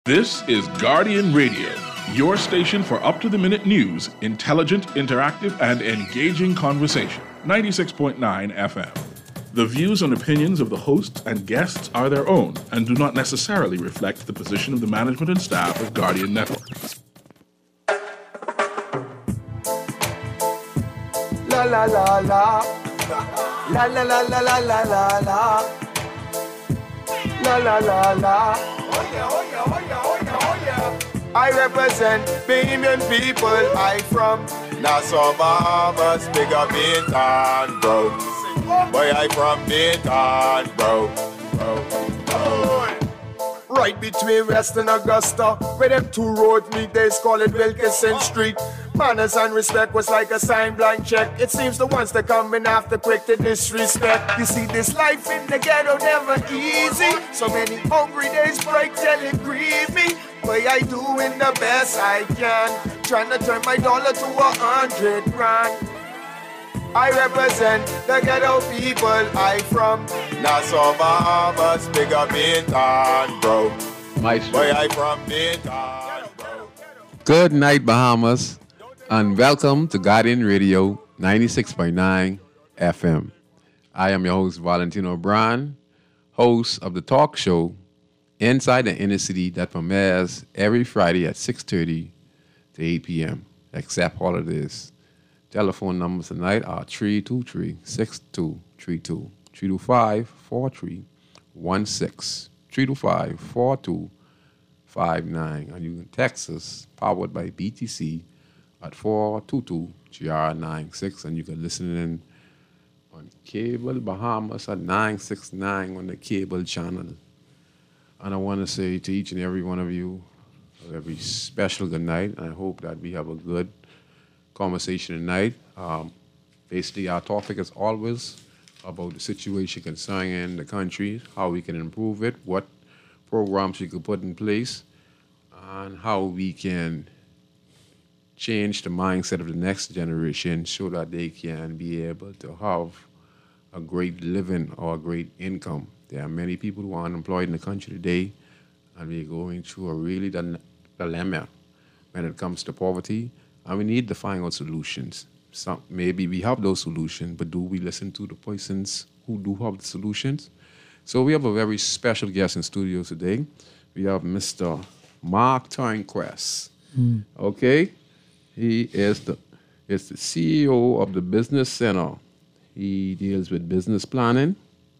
This is Guardian Radio, your station for up-to-the-minute news, intelligent, interactive, and engaging conversation. 96.9 FM. The views and opinions of the hosts and guests are their own and do not necessarily reflect the position of the management and staff of Guardian Network. La la la la. La la la la la la la la. La la la la. Oh yeah, oh yeah, oh yeah, oh yeah, oh yeah. I represent Bahamian people. I from Nassau, Bahamas, big up Bintan, bro. Boy, I from Bintan, bro. Right between West and Augusta, where them two roads meet, they call it Wilkinson Street. Manners and respect was like a sign blank check. It seems the ones that coming after quick to disrespect. You see, this life in the ghetto never easy. So many hungry days break till it grieve me. But I doing the best I can, trying to turn my dollar to 100 grand. I represent the ghetto people. I from Nassau, Bahamas, big up Bintan, bro. Boy, I from Bintan, bro. Good night, Bahamas, and welcome to Guardian Radio 96.9 FM. I am your host, Valentino Brown, host of the talk show Inside the Inner City that premieres every Friday at 6:30 to 8 p.m., except holidays. Telephone numbers tonight are 323-6232, 325-4316, 325-4259, and you can text us, powered by BTC, at 422-GR96, and you can listen in on Cable Bahamas at 969 on the cable channel. And I want to say to each and every one of you a very special good night, and I hope that we have a good conversation tonight. Basically, our topic is always about the situation concerning the country, how we can improve it, what programs we could put in place, and how we can change the mindset of the next generation so that they can be able to have a great living or a great income. There are many people who are unemployed in the country today, and we're going through a really dilemma when it comes to poverty. And we need to find out solutions. Maybe we have those solutions, but do we listen to the persons who do have the solutions? So we have a very special guest in studio today. We have Mr. Mark Turnquest. Okay? He is the CEO of the Business Center. He deals with business planning.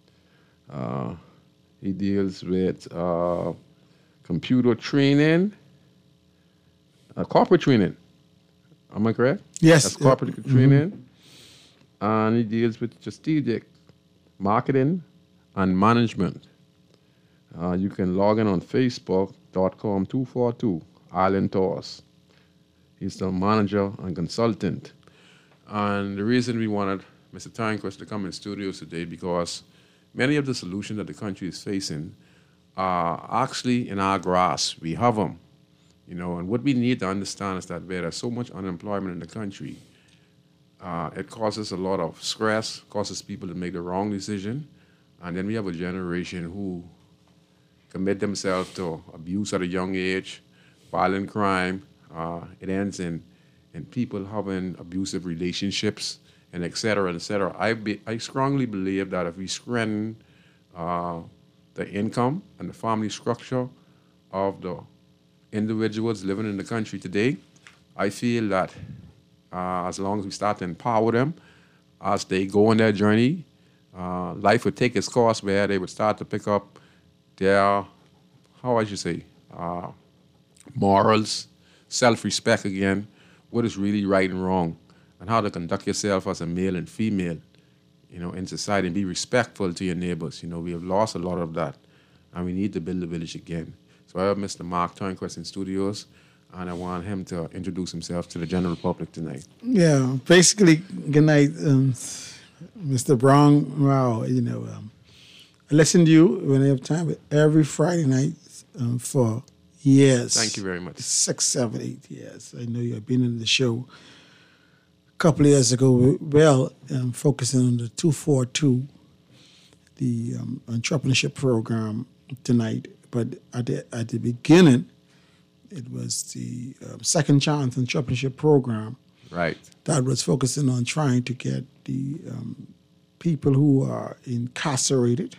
He deals with computer training, corporate training. Am I correct? Yes. That's corporate training. And he deals with strategic marketing and management. You can log in on Facebook.com/242 Alan Torres. He's the manager and consultant. And the reason we wanted Mr. Turnquest to come in studios today because many of the solutions that the country is facing are actually in our grasp. We have them. You know, and what we need to understand is that where there's so much unemployment in the country, it causes a lot of stress, causes people to make the wrong decision, and then we have a generation who commit themselves to abuse at a young age, violent crime. It ends in people having abusive relationships, and et cetera, et cetera. I strongly believe that if we strengthen the income and the family structure of the individuals living in the country today, I feel that as long as we start to empower them as they go on their journey, life would take its course where they would start to pick up their, morals, self-respect again, what is really right and wrong, and how to conduct yourself as a male and female, in society, and be respectful to your neighbors. We have lost a lot of that, and we need to build the village again. So I have Mr. Mark Turnquest in studios, and I want him to introduce himself to the general public tonight. Yeah, basically, good night, Mr. Brown. Wow, I listen to you when I have time every Friday night for years. Thank you very much. 6, 7, 8 years. I know you've been in the show a couple of years ago. Well, focusing on the 242, the entrepreneurship program tonight. But at the beginning, it was the Second Chance Entrepreneurship Program Right. that was focusing on trying to get the people who are incarcerated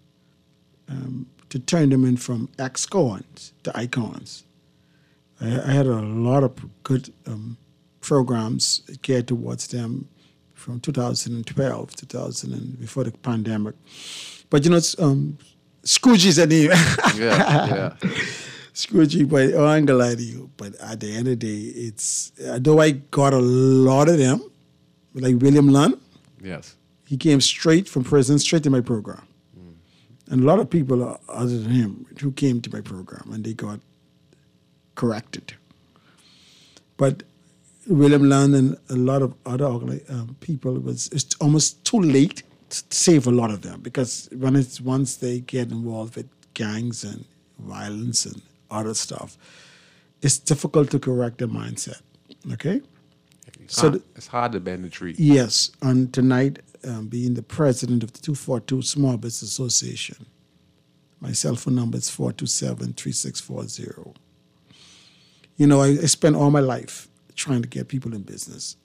to turn them in from ex-cons to icons. I had a lot of good programs geared towards them from 2012, before the pandemic. But it's Scrooge's anyway. Yeah. Scroogey, but I ain't gonna lie to you. But at the end of the day, it's though I got a lot of them, like William Lunn. Yes. He came straight from prison, straight to my program. And a lot of people other than him who came to my program and they got corrected. But William Lunn and a lot of other people, it's almost too late to save a lot of them, because once they get involved with gangs and violence and other stuff, it's difficult to correct their mindset. Okay? It's hard to bend the tree. Yes, and tonight, being the president of the 242 Small Business Association, my cell phone number is 427-3640. I spent all my life trying to get people in business.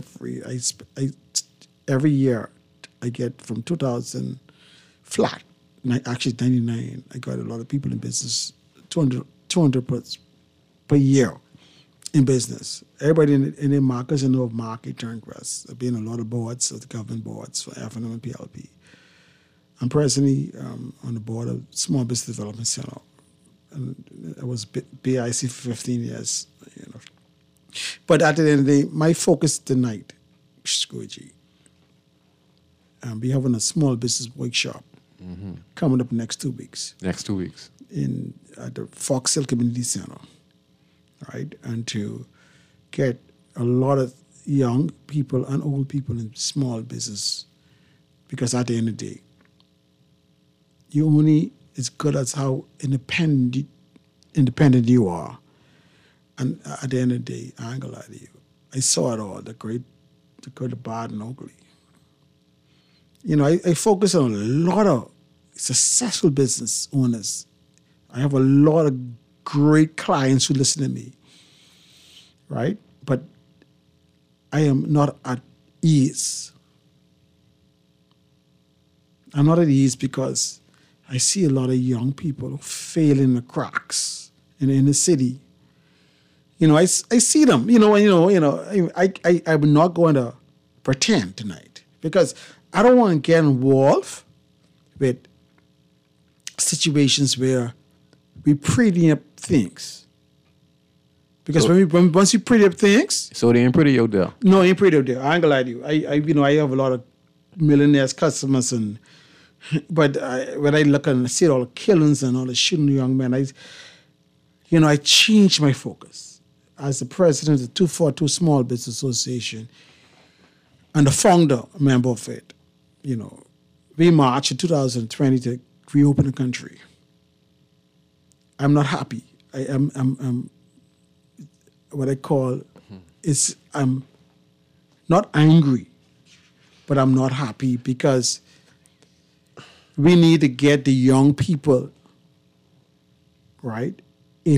Every year, I get from 2000 flat, actually 99, I got a lot of people in business, 200 per year in business. Everybody in the markets know of Market Turnquest. I've been on a lot of boards, of the government boards for F&M and PLP. I'm presently on the board of Small Business Development Center. And I was BIC for 15 years. But at the end of the day, my focus tonight, Scrooge, we're having a small business workshop coming up next 2 weeks. Next 2 weeks. At the Fox Hill Community Center, right? And to get a lot of young people and old people in small business, because at the end of the day, you're only as good as how independent you are. And at the end of the day, I ain't gonna lie to you, I saw it all, the good, the bad, and ugly. I focus on a lot of successful business owners. I have a lot of great clients who listen to me, right? But I am not at ease. I'm not at ease because I see a lot of young people fail in the cracks in the city. I see them. I'm not going to pretend tonight because I don't want to get involved with situations where we pretty up things. Because once you pretty up things... So they ain't pretty out there? No, ain't pretty out there. I ain't gonna lie to you. I have a lot of millionaires, customers, but when I look and see all the killings and all the shooting young men, I changed my focus. As the president of the 242 Small Business Association and the founder member of it, we marched in 2020 to reopen the country. I'm not happy. I'm what I call is I'm not angry, but I'm not happy because we need to get the young people, right,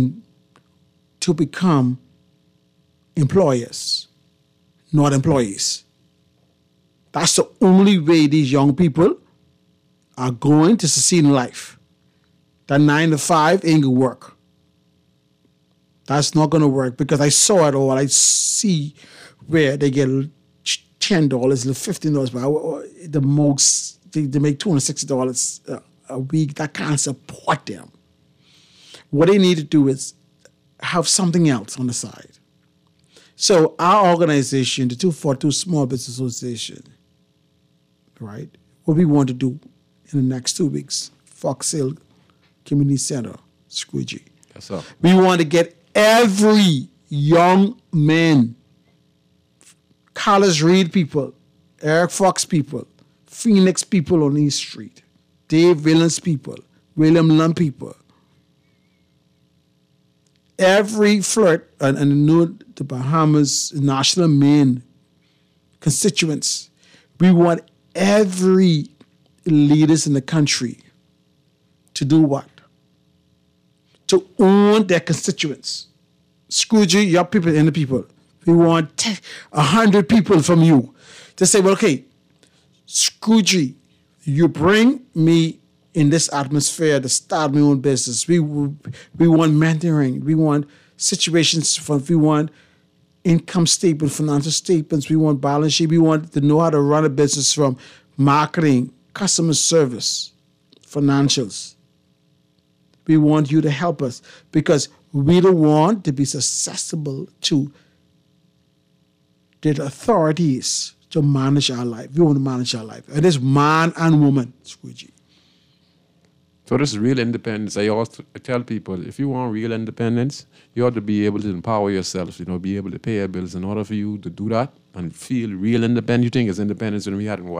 to become employers, not employees. That's the only way these young people are going to succeed in life. That 9 to 5 ain't gonna work. That's not gonna work because I saw it all. I see where they get $10, $15 per hour, the most, they make $260 a week. That can't support them. What they need to do is have something else on the side. So our organization, the 242 Small Business Association, right, what we want to do in the next 2 weeks, Fox Hill Community Center, Squidgy. Yes, sir. We want to get every young man, Carlos Reed people, Eric Fox people, Phoenix people on East Street, Dave Williams people, William Lunn people, every flirt and the Bahamas, National Main constituents. We want every leaders in the country to do what? to own their constituents. Scrooge, your people and the people. We want 100 people from you to say, well, okay, Scrooge, you bring me in this atmosphere to start my own business. We want mentoring. We want situations. We want income statement, financial statements. We want balance sheet. We want to know how to run a business from marketing, customer service, financials. We want you to help us because we don't want to be susceptible to the authorities to manage our life. We want to manage our life. And it's man and woman, Scrooge. So this is real independence. I always tell people, if you want real independence, you ought to be able to empower yourself, be able to pay your bills. In order for you to do that and feel real independent, you think it's independence when we had in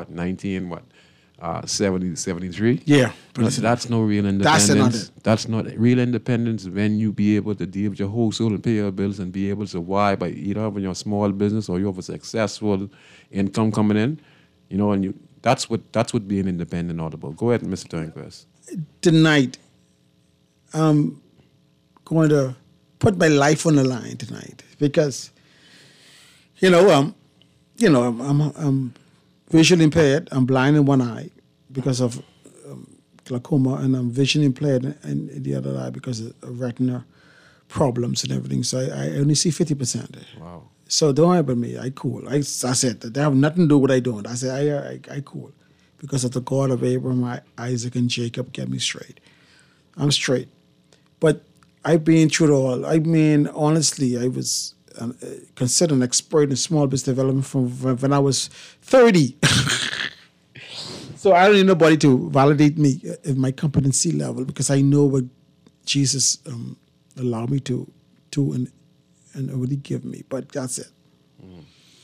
70, 73? Yeah. That's no real independence. That's not real independence when you be able to deal with your household and pay your bills and be able to survive by either having your small business or you have a successful income coming in, and that's what being independent all about. Go ahead, Mr. Turnquist. Tonight, I'm going to put my life on the line tonight because, I'm visually impaired. I'm blind in one eye because of glaucoma, and I'm vision impaired in the other eye because of retina problems and everything. So I only see 50%. Wow. So don't worry about me. I cool. I said that they have nothing to do with what I don't. I said I cool. Because of the God of Abraham, Isaac, and Jacob get me straight. I'm straight. But I've been through it all. I mean, honestly, I was considered an expert in small business development from when I was 30. So I don't need nobody to validate me at my competency level because I know what Jesus allowed me to and what he gave me. But that's it. Mm.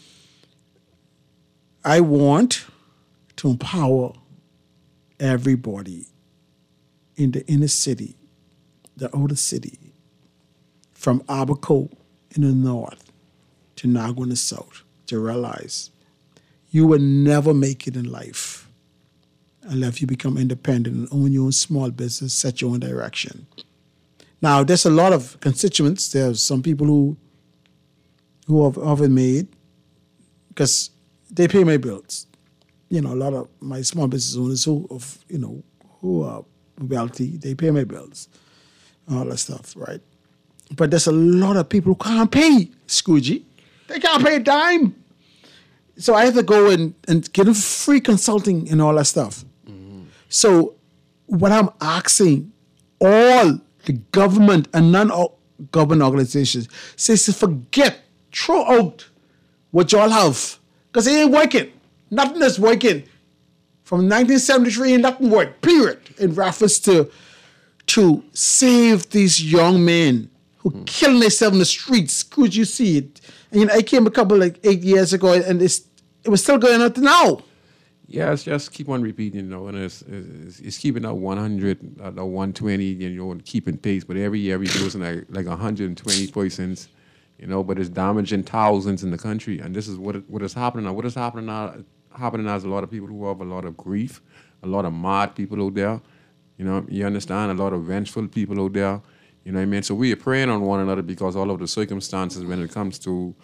I want to empower everybody in the inner city, the outer city, from Abaco in the north to Nago in the south, to realize you will never make it in life unless you become independent and own your own small business, set your own direction. Now, there's a lot of constituents. There's some people who have it made because they pay my bills. A lot of my small business owners who are wealthy, they pay my bills, all that stuff, right? But there's a lot of people who can't pay, Scrooge. They can't pay a dime. So I have to go and get them free consulting and all that stuff. Mm-hmm. So what I'm asking all the government and non-government organizations says to throw out what y'all have, because it ain't working. Nothing is working. From 1973, nothing worked, period, in reference to save these young men who killing themselves in the streets. Could you see it? And I came a couple 8 years ago, and it was still going on to now. Yeah, it's just keep on repeating, and it's keeping at 100, at 120, and keeping pace. But every year we losing like 120 persons, but it's damaging thousands in the country. And this is what is happening now. What is happening now? Happening as a lot of people who have a lot of grief, a lot of mad people out there, you understand, a lot of vengeful people out there, you know what I mean? So we are praying on one another because all of the circumstances when it comes to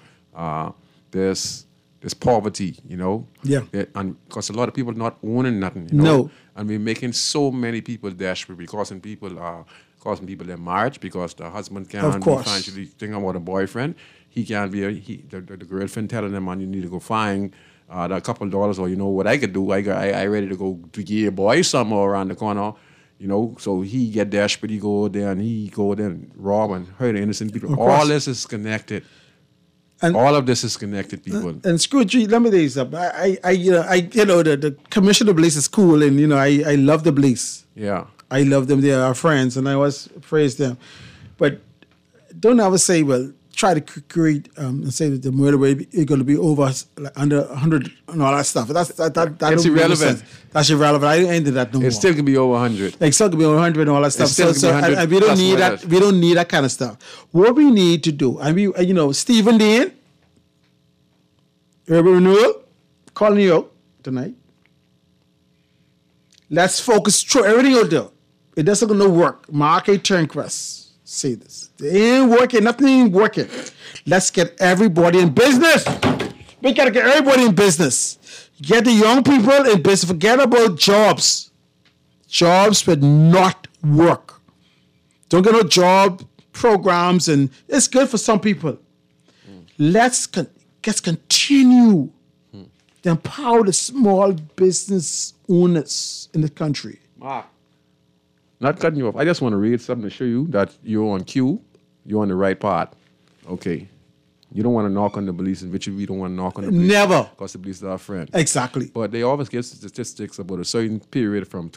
this poverty, Yeah. And because a lot of people not owning nothing, No. And we're making so many people desperate because people their marriage because the husband can't be financially thinking about a boyfriend. He can't be the girlfriend telling them, man, you need to go find a couple of dollars, or what I could do. I ready to go to give a boy somewhere around the corner, So he get desperate, he go there and rob and hurt innocent people. All this is connected. And all of this is connected, people. And Scrooge, let me tell you something. The commissioner Blaze is cool, and I love the Blaze. Yeah, I love them. They are our friends, and I always praise them. But don't ever say, well, try to create and say that the murder rate is going to be over under 100 and all that stuff. That's irrelevant. That's irrelevant. I ain't into that no more. It still can be over 100. It still can be over 100 and all that stuff. And we don't need that. We don't need that kind of stuff. What we need to do, Stephen Dean, Urban Renewal, calling you out tonight. Let's focus through everything out there. It doesn't going to work. Mark A. Turnquist. say this. They ain't working. Nothing ain't working. Let's get everybody in business. We gotta get everybody in business. Get the young people in business. Forget about jobs. Jobs would not work. Don't get no job programs, and it's good for some people. Let's continue to empower the small business owners in the country. Mark, not cutting you off. I just want to read something to show you that you're on cue. You're on the right path. Okay. You don't want to knock on the police, which we don't want to knock on the police. Never. Because the police are our friend. Exactly. But they always give statistics about a certain period from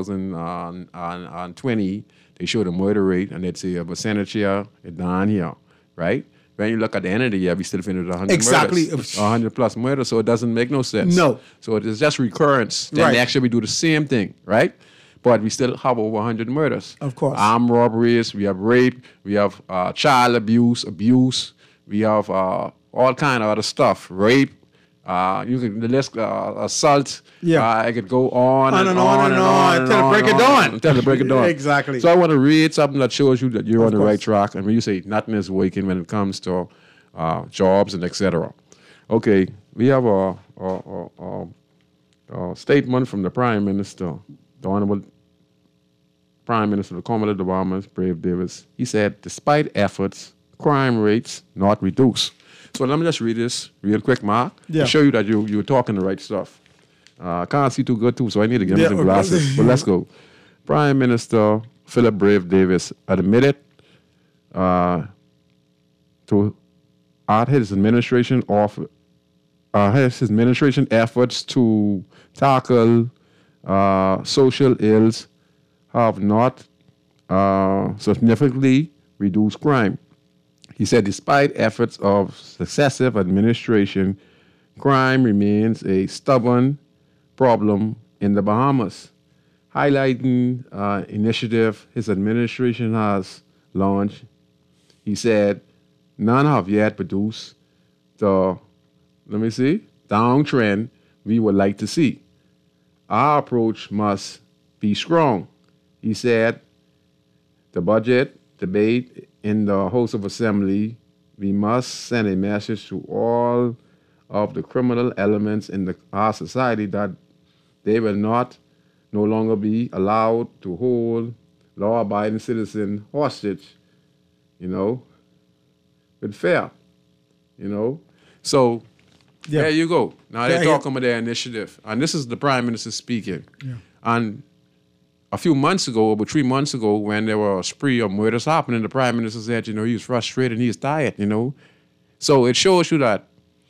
2020. They show the murder rate, and they'd say a percentage here, and down here, right? When you look at the end of the year, we still finished 100 exactly. murders. 100 plus murders, so it doesn't make no sense. No. So it is just recurrence. Then Right. actually we do the same thing, right? But we still have over 100 murders. Of course. Armed robberies, we have rape, we have child abuse, we have all kind of other stuff, rape, you can the list, assault. Yeah. I could go on and and on on and on until the break of dawn. until the break of dawn. Exactly. So I want to read something that shows you that you're on the course. right track. And when you say nothing is working when it comes to jobs and etc. Okay, we have a statement from the Prime Minister, the Honorable Prime Minister of the Commonwealth of the Bahamas, Brave Davis. He said, despite efforts, crime rates not reduced. So let me just read this real quick, Mark, Yeah. to show you that you're talking the right stuff. I can't see too good, too, so I need to get me some glasses. But let's go. Prime Minister Philip Brave Davis admitted to his administration efforts to tackle social ills have not significantly reduced crime. He said, despite efforts of successive administration, crime remains a stubborn problem in the Bahamas. Highlighting initiative his administration has launched, he said, none have yet produced the, downtrend we would like to see. Our approach must be strong. He said, the budget debate in the House of Assembly, we must send a message to all of the criminal elements in our society that they will no longer be allowed to hold law-abiding citizens hostage, with fear, So Yeah. there you go. Now they're Yeah, talking about their initiative. And this is the Prime Minister speaking. Yeah. And a few months ago, about 3 months ago, when there were a spree of murders happening, the Prime Minister said, he was frustrated, he was tired, So it shows you that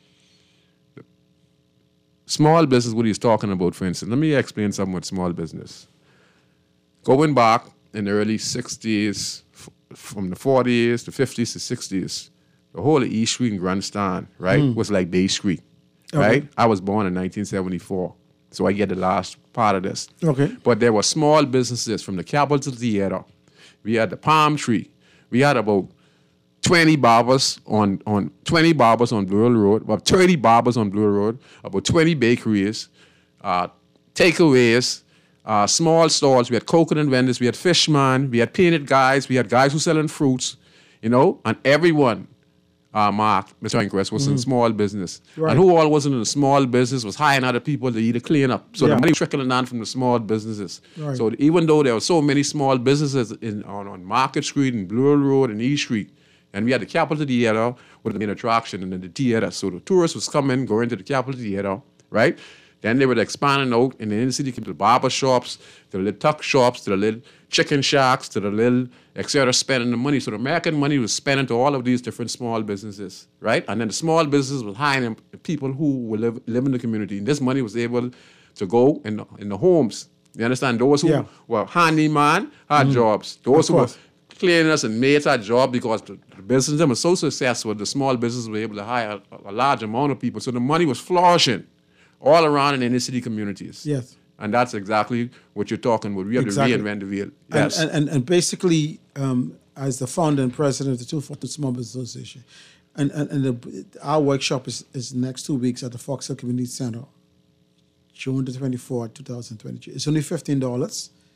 small business, what he's talking about, for instance. Let me explain something with small business. Going back in the early 60s, from the 40s, the 50s to 60s, the whole of East Street and Grandstand, right, was like Bay Street, right? I was born in 1974, so I get the last part of this. Okay. But there were small businesses from the Capitol Theater. We had the Palm Tree. We had about 20 barbers on Blue Hill Road, about 30 barbers on Blue Hill Road, about 20 bakeries, takeaways, small stalls. We had coconut vendors, we had fishman, we had peanut guys, we had guys who selling fruits, and everyone, Mark, Mr. Inquest, was in small business. Right. And who all wasn't in a small business was hiring other people to either clean up. So the money was trickling down from the small businesses. Right. So even though there were so many small businesses on Market Street and Blue Hill Road and East Street, and we had the Capitol Theater with the main attraction and then the theater. So the tourists was coming, going to the Capitol Theater, right? Then they were expanding out in the inner city, to the barber shops, to the little tuck shops, to the little chicken shacks, to the little, etc., spending the money. So the American money was spent into all of these different small businesses, right? And then the small businesses was hiring people who will live in the community. And this money was able to go in the homes. You understand? Those who were handyman had jobs. Those who were cleaners and maids had jobs because the business was so successful, the small businesses were able to hire a large amount of people. So the money was flourishing all around in the inner city communities. Yes. And that's exactly what you're talking about. We have to reinvent the wheel. Yes. And basically, as the founder and president of the 240 Small Business Association, our workshop is next 2 weeks at the Fox Hill Community Center, June the 24th, 2022. It's only $15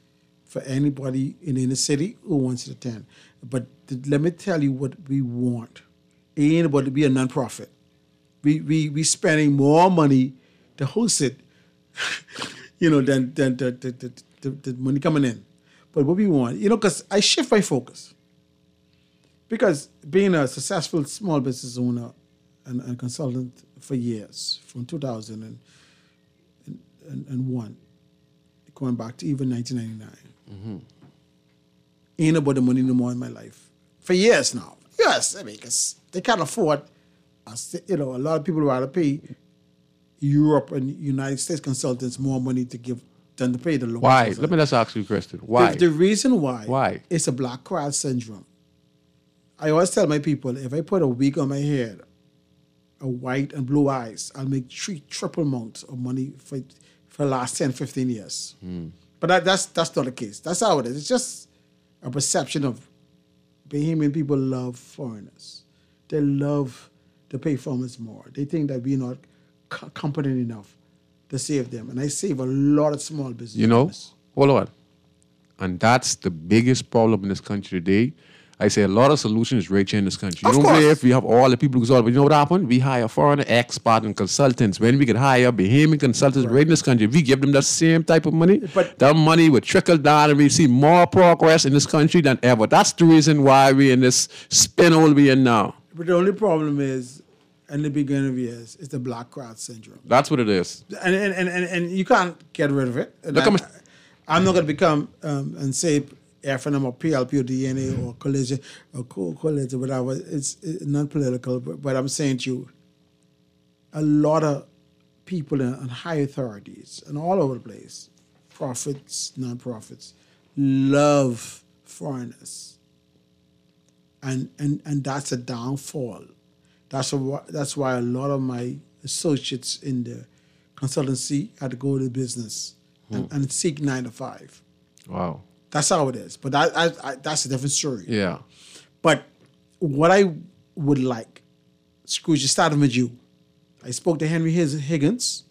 for anybody in the inner city who wants to attend. But let me tell you what we want. It ain't about to be a nonprofit. We spending more money to host it, than the money coming in. But what we want, because I shift my focus. Because being a successful small business owner and consultant for years, from 2001, going back to even 1999, ain't about the money no more in my life. For years now. Yes, I mean, because they can't afford, a lot of people rather pay Europe and United States consultants more money to give than to pay the local. Why? Let me just ask you a question. Why? The reason why? Why? It's a black crowd syndrome. I always tell my people, if I put a wig on my head, a white and blue eyes, I'll make triple amounts of money for the last 10, 15 years. But that's not the case. That's how it is. It's just a perception of Bahamian people love foreigners. They love to pay farmers more. They think that we're not competent enough to save them. And I save a lot of small business owners. Hold on. And that's the biggest problem in this country today. I say a lot of solutions right here in this country. Of You know, course. if we have all the people who solve, but you know what happened? We hire foreign expert and consultants. When we could hire Bahamian consultants right in this country, if we give them the same type of money, But- that money would trickle down and we see more progress in this country than ever. That's the reason why we're in this spin hole we're in now. But the only problem is, in the beginning of years, it's the black crowd syndrome. That's what it is. And you can't get rid of it. And Look, I'm not going to become and say FNM or PLP or DNA or collision or collision, whatever. It's non-political, but I'm saying to you, a lot of people in high authorities and all over the place, profits, non-profits, love foreigners. And that's a downfall. That's why a lot of my associates in the consultancy had to go to business and seek 9 to 5. Wow. That's how it is. But I that's a different story. Yeah. But what I would like, Scrooge, starting with you. I spoke to Henry Higgins,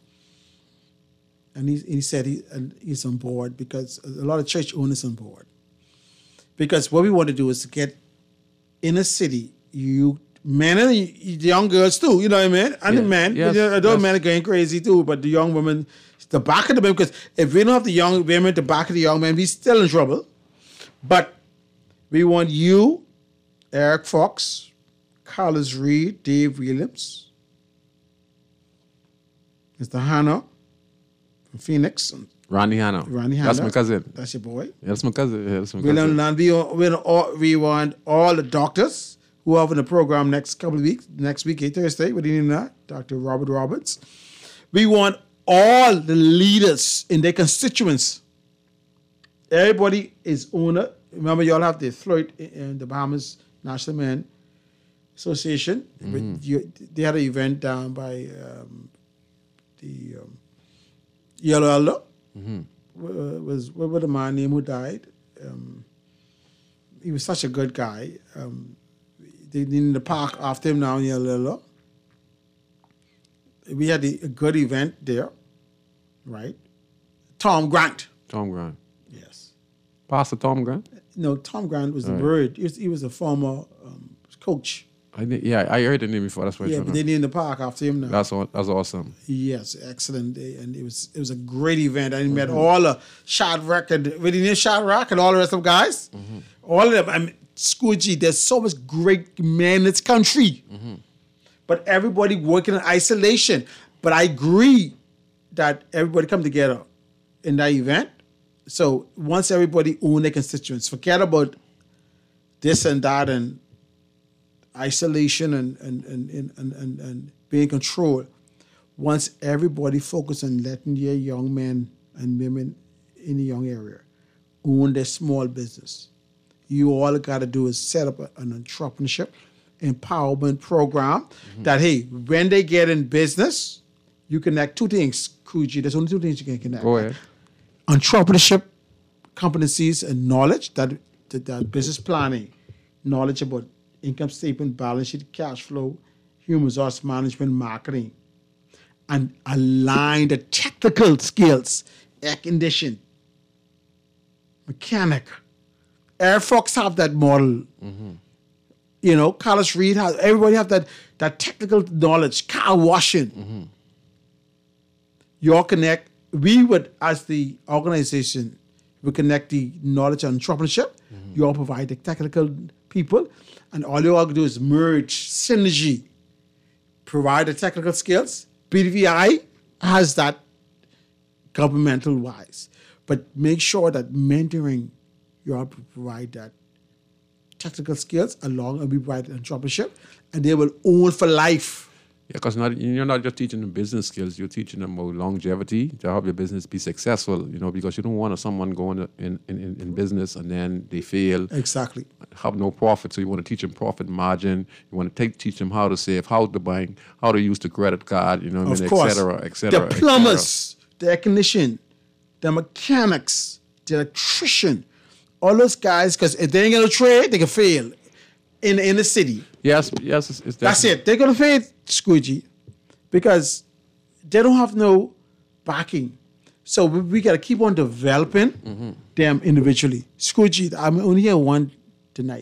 and he said he's on board because a lot of church owners on board. Because what we want to do is to get in a city, men and the young girls too, you know what I mean? And the men, Yes. adult men are going crazy too, but the young women, the back of the men, because if we don't have the young women, the back of the young men, we still in trouble. But we want you, Eric Fox, Carlos Reed, Dave Williams, Mr. Hanna from Phoenix, and Ronnie Hanna. Ronnie Hanna. That's my cousin. That's your boy. Yeah, that's my cousin. Yeah, that's my William cousin. Land. We want all the doctors who are in the program next couple of weeks. Next week, Thursday, what do you need that? Dr. Robert Roberts. We want all the leaders in their constituents. Everybody is owner. Remember, y'all have the Floyd in the Bahamas National Men Association. They had an event down by the Yellow Elder. Was a man named who died. He was such a good guy. They in the park after him now in Yellow Elder. We had a good event there, right? Tom Grant. Tom Grant. Yes. Pastor Tom Grant? No, Tom Grant was the bird. He was a former coach. I heard the name before. That's why Yeah, but they named the park after him now. That's awesome. Yes, excellent day, and it was a great event. I met all the Shadrach and Shadrach and all the rest of the guys. All of them. I mean, Scoochie, there's so much great men in this country, but everybody working in isolation. But I agree that everybody come together in that event. So once everybody own their constituents, forget about this and that and isolation and being controlled. Once everybody focus on letting their young men and women in the young area own their small business, you all got to do is set up an entrepreneurship empowerment program that, hey, when they get in business, you connect two things, Kuji. There's only two things you can connect. Go ahead. Entrepreneurship competencies and knowledge, that business planning, knowledge about income statement, balance sheet, cash flow, human resource management, marketing, and align the technical skills, air condition, mechanic. Air Fox have that model. You know, Carlos Reed has, everybody have that technical knowledge, car washing. Your Connect, we would, as the organization, we connect the knowledge and entrepreneurship. You all provide the technical people, and all you all do is merge, synergy, provide the technical skills. BDVI has that governmental wise, but make sure that mentoring, you all provide that technical skills along, and we provide entrepreneurship, and they will own for life. Yeah, because you're not just teaching them business skills, you're teaching them about longevity to help your business be successful, you know, because you don't want someone going in business and then they fail. Exactly. Have no profit, so you want to teach them profit margin, you want to teach them how to save, how to bank, how to use the credit card, you know what I mean, Of course. et cetera. The plumbers, the air conditioning, the mechanics, the electrician, all those guys, because if they ain't got a trade, they can fail in the city. Yes, it's That's it. They're going to fail, Squidgy, because they don't have no backing. So we got to keep on developing them individually. Squidgy, I'm only here one tonight.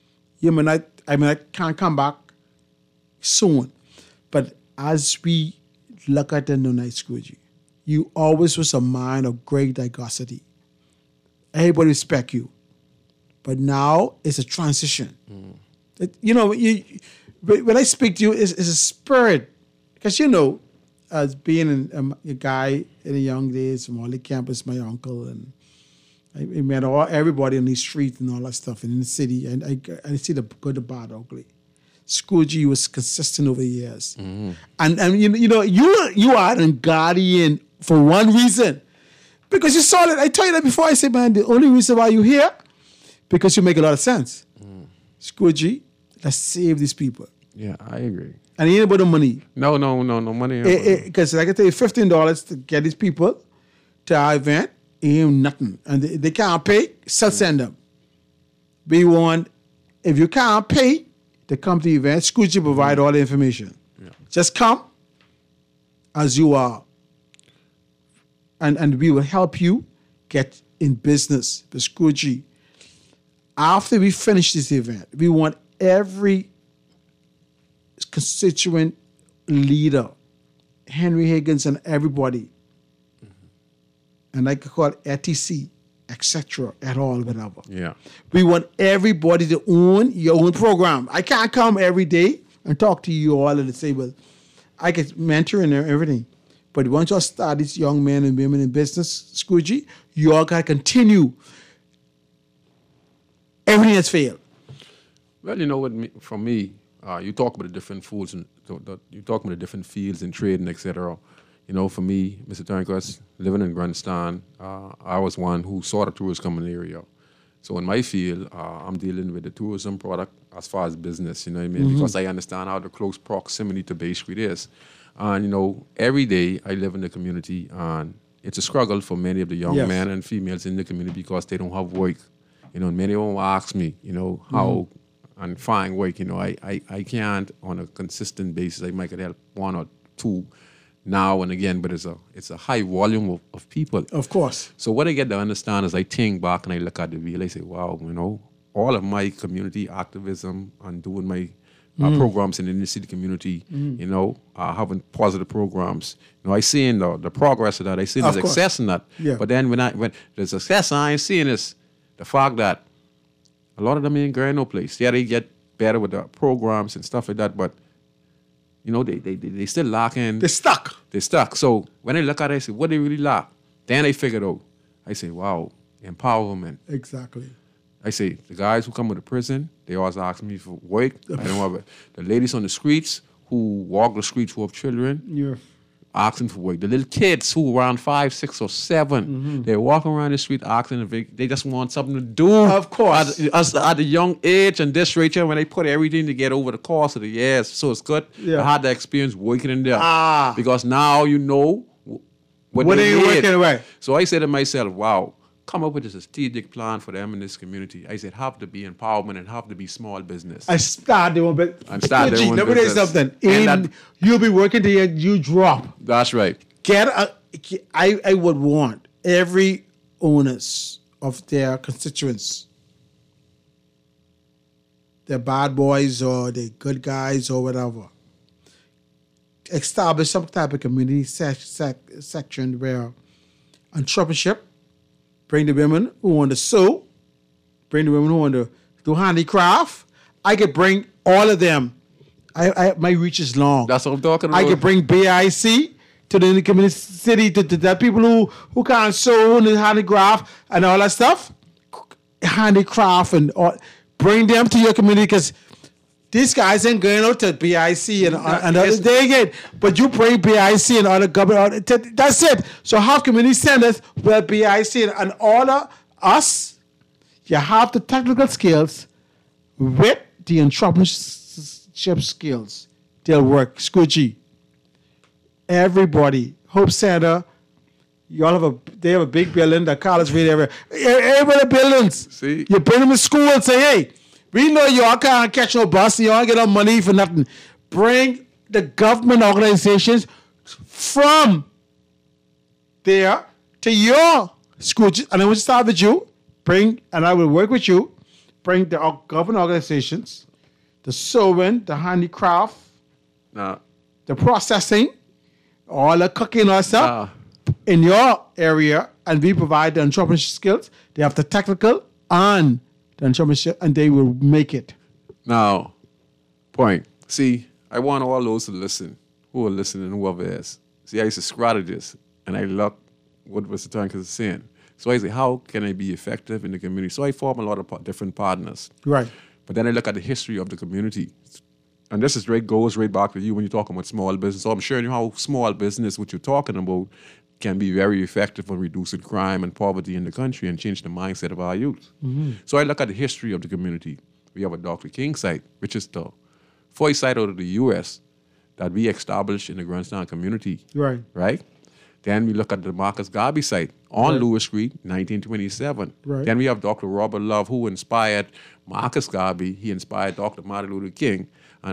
I can't come back soon. But as we look at the night, Squidgy, you always was a man of great diversity. Everybody respect you. But now it's a transition. You know, when I speak to you, it's a spirit. Because, you know, as being a guy in the young days from Orly campus, my uncle, and I met everybody on the street and all that stuff, and in the city, and I see the good, the bad, ugly. Squidgy was consistent over the years. And you know, you are a guardian for one reason. Because you saw it. I told you that before. I said, man, the only reason why you're here, because you make a lot of sense. Squidgy, let's save these people. Yeah, I agree. And it ain't about the money. No money. Because like I tell you, $15 to get these people to our event, it ain't nothing. And they can't pay, so send them. We want, if you can't pay, to come to the event, Squidgy provide all the information. Yeah. Just come as you are. And we will help you get in business. But Squidgy, after we finish this event, we want every constituent leader, Henry Higgins and everybody, and I could call it ETC, etc., at all, whatever. Yeah. We want everybody to own your own program. I can't come every day and talk to you all and say, well, I get mentor and everything. But once you start these young men and women in business, Squidgy, you all got to continue. Everything has failed. Well, you know, for me, you talk about the different foods and you talk about the different fields and trading, etc. You know, for me, Mr. Turnquist, living in Grandstand, I was one who saw the tourists come in the area. So in my field, I'm dealing with the tourism product as far as business, you know what I mean? Because I understand how the close proximity to Bay Street is. And, you know, every day I live in the community, and it's a struggle for many of the young men and females in the community because they don't have work. You know, many of them ask me, you know, how and find work. You know, I can't on a consistent basis. I might could help one or two now and again, but it's a high volume of people. Of course. So what I get to understand is I think back and I look at the wheel, I say, wow, you know, all of my community activism and doing my programs in the inner city community, you know, having positive programs. You know, I seeing the progress of that. I see the success in that. Yeah. But then when the success I ain't seeing is the fact that a lot of them ain't going no place. Yeah, they get better with the programs and stuff like that, but you know, they still lacking. They're stuck. They're stuck. So when I look at it, I say, what they really lack? Then I figured out. I say, wow, empowerment. Exactly. I say, the guys who come to the prison, they always ask me for work. I don't have it. The ladies on the streets who walk the streets who have children, Yeah. asking for work. The little kids who around 5, 6, or 7, they're walking around the street asking if they just want something to do. Of course. At a young age and this rate, when they put everything to get over the course of the years. So it's good. Yeah. I had the experience working in there. Because now you know what What they are you need. working away? So I said to myself, wow, come up with a strategic plan for them in this community. I said, have to be empowerment and have to be small business. I start doing but And start their own let me tell you business. something. And that- You'll be working till you drop. That's right. I would want every owners of their constituents. They're bad boys or they're good guys or whatever. Establish some type of community section where entrepreneurship, bring the women who want to sew, bring the women who want to do handicraft. I could bring all of them. My reach is long. That's what I'm talking about. I could bring BIC to the community city, to that people who can't sew and handicraft and all that stuff. Handicraft and all. Bring them to your community because these guys ain't going out to BIC and other day again. But you bring BIC and other government. That's it. So have community centers where BIC and all of us, you have the technical skills with the entrepreneurship skills. They'll work. Squidgy. Everybody. Hope Center. Y'all they have a big building, the college radio area. Everybody buildings. See? You bring them to school and say, hey, we know y'all can't catch no bus, y'all get no money for nothing. Bring the government organizations from there to your school. And I will start with you. And I will work with you. Bring the government organizations, the sewing, the handicraft, the processing, all the cooking, all that stuff. In your area, and we provide the entrepreneurship skills. They have the technical and the entrepreneurship, and they will make it. Now, point. See, I want all those to listen, who are listening, whoever is. See, I used to strategize, and I look what was the time because it's saying. So I say, how can I be effective in the community? So I form a lot of different partners. Right. But then I look at the history of the community. And this is goes right back to you when you're talking about small business. So I'm sharing how small business, what you're talking about, can be very effective for reducing crime and poverty in the country and change the mindset of our youth. Mm-hmm. So I look at the history of the community. We have a Dr. King site, which is the first site out of the U.S. that we established in the Grandstand community. Right? Then we look at the Marcus Garvey site on Lewis Street, 1927. Right. Then we have Dr. Robert Love, who inspired Marcus Garvey. He inspired Dr. Martin Luther King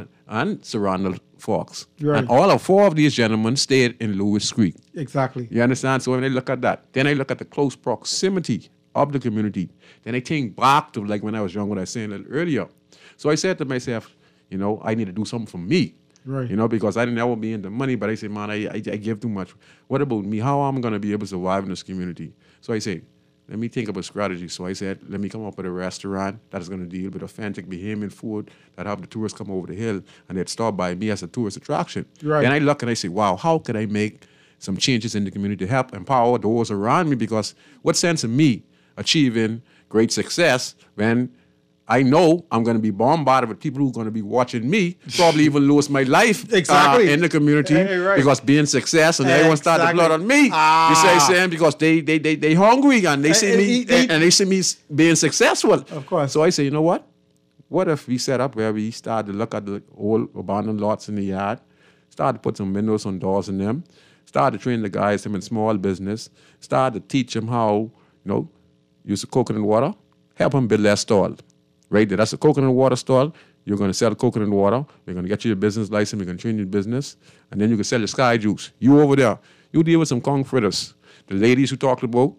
and Sir Ronald Fox. Right. And four of these gentlemen stayed in Lewis Street. Exactly. You understand? So when I look at that, then I look at the close proximity of the community. Then I think back to like when I was young, what I was saying a little earlier. So I said to myself, I need to do something for me. Right. Because I didn't ever be into money, but I said, man, I give too much. What about me? How am I going to be able to survive in this community? So I said, let me think of a strategy. So I said, let me come up with a restaurant that is going to deal with authentic Bahamian food that have the tourists come over the hill and they'd stop by me as a tourist attraction. Right. And I look and I say, wow, how could I make some changes in the community to help empower those around me? Because what sense of me achieving great success when I know I'm going to be bombarded with people who are going to be watching me, probably even lose my life in the community because being success and everyone start to blood on me. You say, Sam, because they hungry and they see me and they see me being successful. Of course. So I say, you know what? What if we set up where we start to look at the old abandoned lots in the yard, start to put some windows and doors in them, start to train the guys in small business, start to teach them how, use the coconut water, help them build their stall. Right there, that's a coconut water stall. You're going to sell coconut water. We're going to get you your business license. We're going to train your business. And then you can sell your sky juice. You over there, you deal with some Kong fritters. The ladies who talked about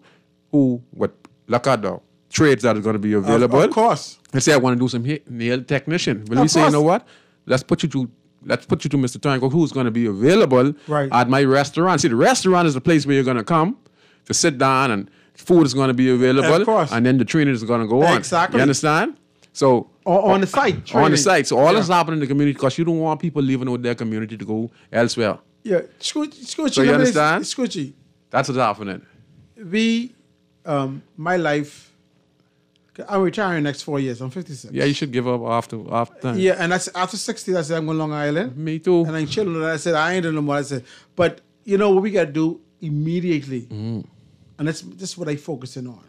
look at the trades that are going to be available. Of course. They say, I want to do some nail technician. When we say, you know what? Let's put you to Mr. Tango, who's going to be available at my restaurant. See, the restaurant is the place where you're going to come to sit down and food is going to be available. Of course. And then the training is going to go on. Exactly. You understand? So on the site. Training. On the site. So all that's happening in the community because you don't want people leaving with their community to go elsewhere. Yeah. Scoochie. So you understand? Scoochie. That's what's happening. My life, I'm retiring next 4 years. I'm 56. Yeah, you should give up after time. Yeah, and that's after 60, I said, I'm going to Long Island. Me too. And I'm chilling. I said, I ain't doing no more. I said, but you know what we got to do immediately? And this is what I'm focusing on.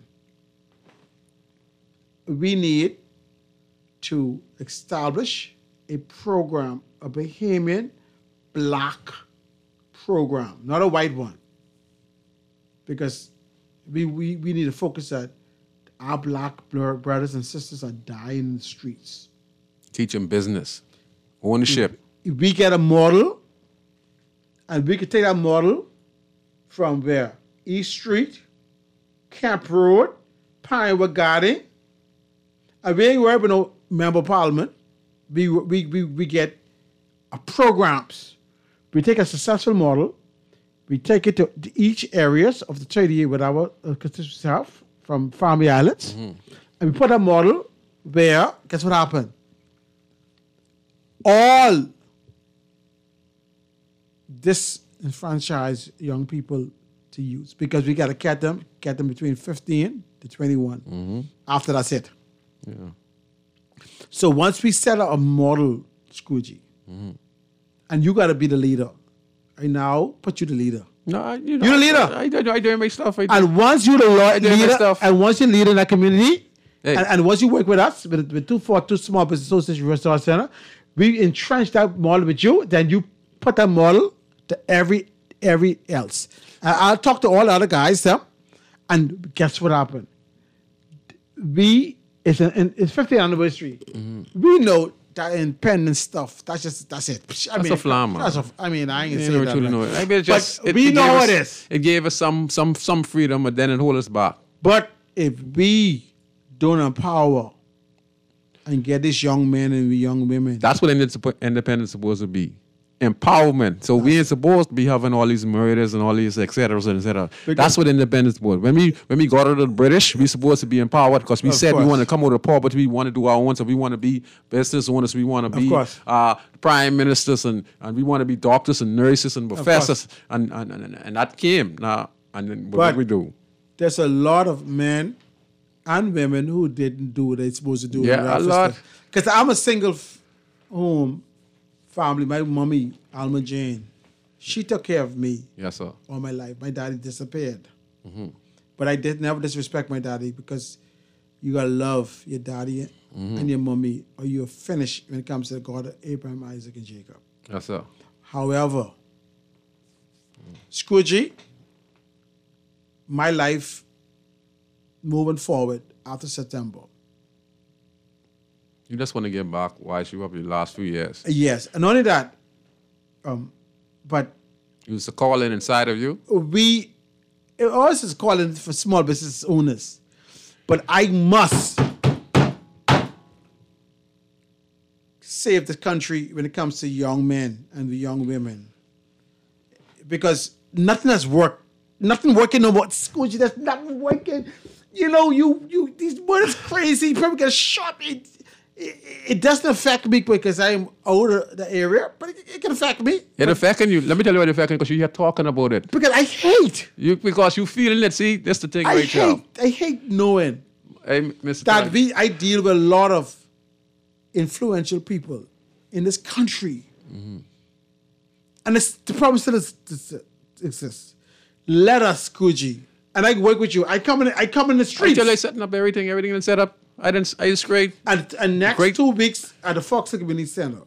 We need to establish a program, a Bahamian black program, not a white one. Because we need to focus that our black brothers and sisters are dying in the streets. Teach them business, ownership. If we get a model, and we could take that model from where? East Street, Camp Road, parent were guarding, and we ain't worried about no member of parliament. We get programs. We take a successful model, we take it to each areas of the 38 with our constituency health from Family Islands, and we put a model where, guess what happened? All disenfranchised young people to use, because we got to get them between 15 to 21. After that's it. Yeah. So once we set up a model, Scroogie, and you got to be the leader, I now put you the leader. No, You're the leader. I do my stuff. And once you're the leader, stuff. and once you lead in that community, Hey. and once you work with us, with two small business association restaurant center, we entrench that model with you. Then you put that model to every else. I'll talk to all the other guys there, and guess what happened? It's 50th anniversary. We know that independent stuff. That's it. I That's a flam, man. I ain't gonna You say never that. truly man. know it. I mean, We know gave how us- it is. It gave us some freedom, but then it hold us back. But if we don't empower and get these young men and young women, That's what independence is supposed to be. Empowerment. So we ain't supposed to be having all these murders and all these et cetera. That's what independence was. When we got out of the British, we supposed to be empowered because we Of said we course. want to come out of poverty, we want to do our own, so we want to be business owners, we want to be course. prime ministers, and we want to be doctors and nurses and professors, and that came now. And then what But- did we do? there's a lot of men and women who didn't do what they're supposed to do. Yeah, a lot. Because I'm a single home family. My mommy, Alma Jane, she took care of me Yes, sir. all my life. My daddy disappeared. But I did never disrespect my daddy, because you got to love your daddy and your mommy, or you're finished when it comes to the God of Abraham, Isaac, and Jacob. Yes, sir. However, Scroogie, my life moving forward after September. You just want to get back why you up your last few years. Yes, and only that, but It was a calling inside of you. it always is calling for small business owners, but I must save the country when it comes to young men and the young women, because nothing has worked. Nothing working no more. Scoochie, there's nothing working. You know, you these words crazy. People get shot. It doesn't affect me because I'm out of the area, but it can affect me. It affecting you. Let me tell you what it affecting, because you're talking about it. Because I hate. Because you feeling it. See, that's the thing right now. I hate knowing Hey, Mr. that Tony. I deal with a lot of influential people in this country, and the problem still exists. Let us, Coogee, and I work with you. I come in the I streets. tell you, setting up everything is set up. It's great. And next Great. 2 weeks at the Fox Community Center,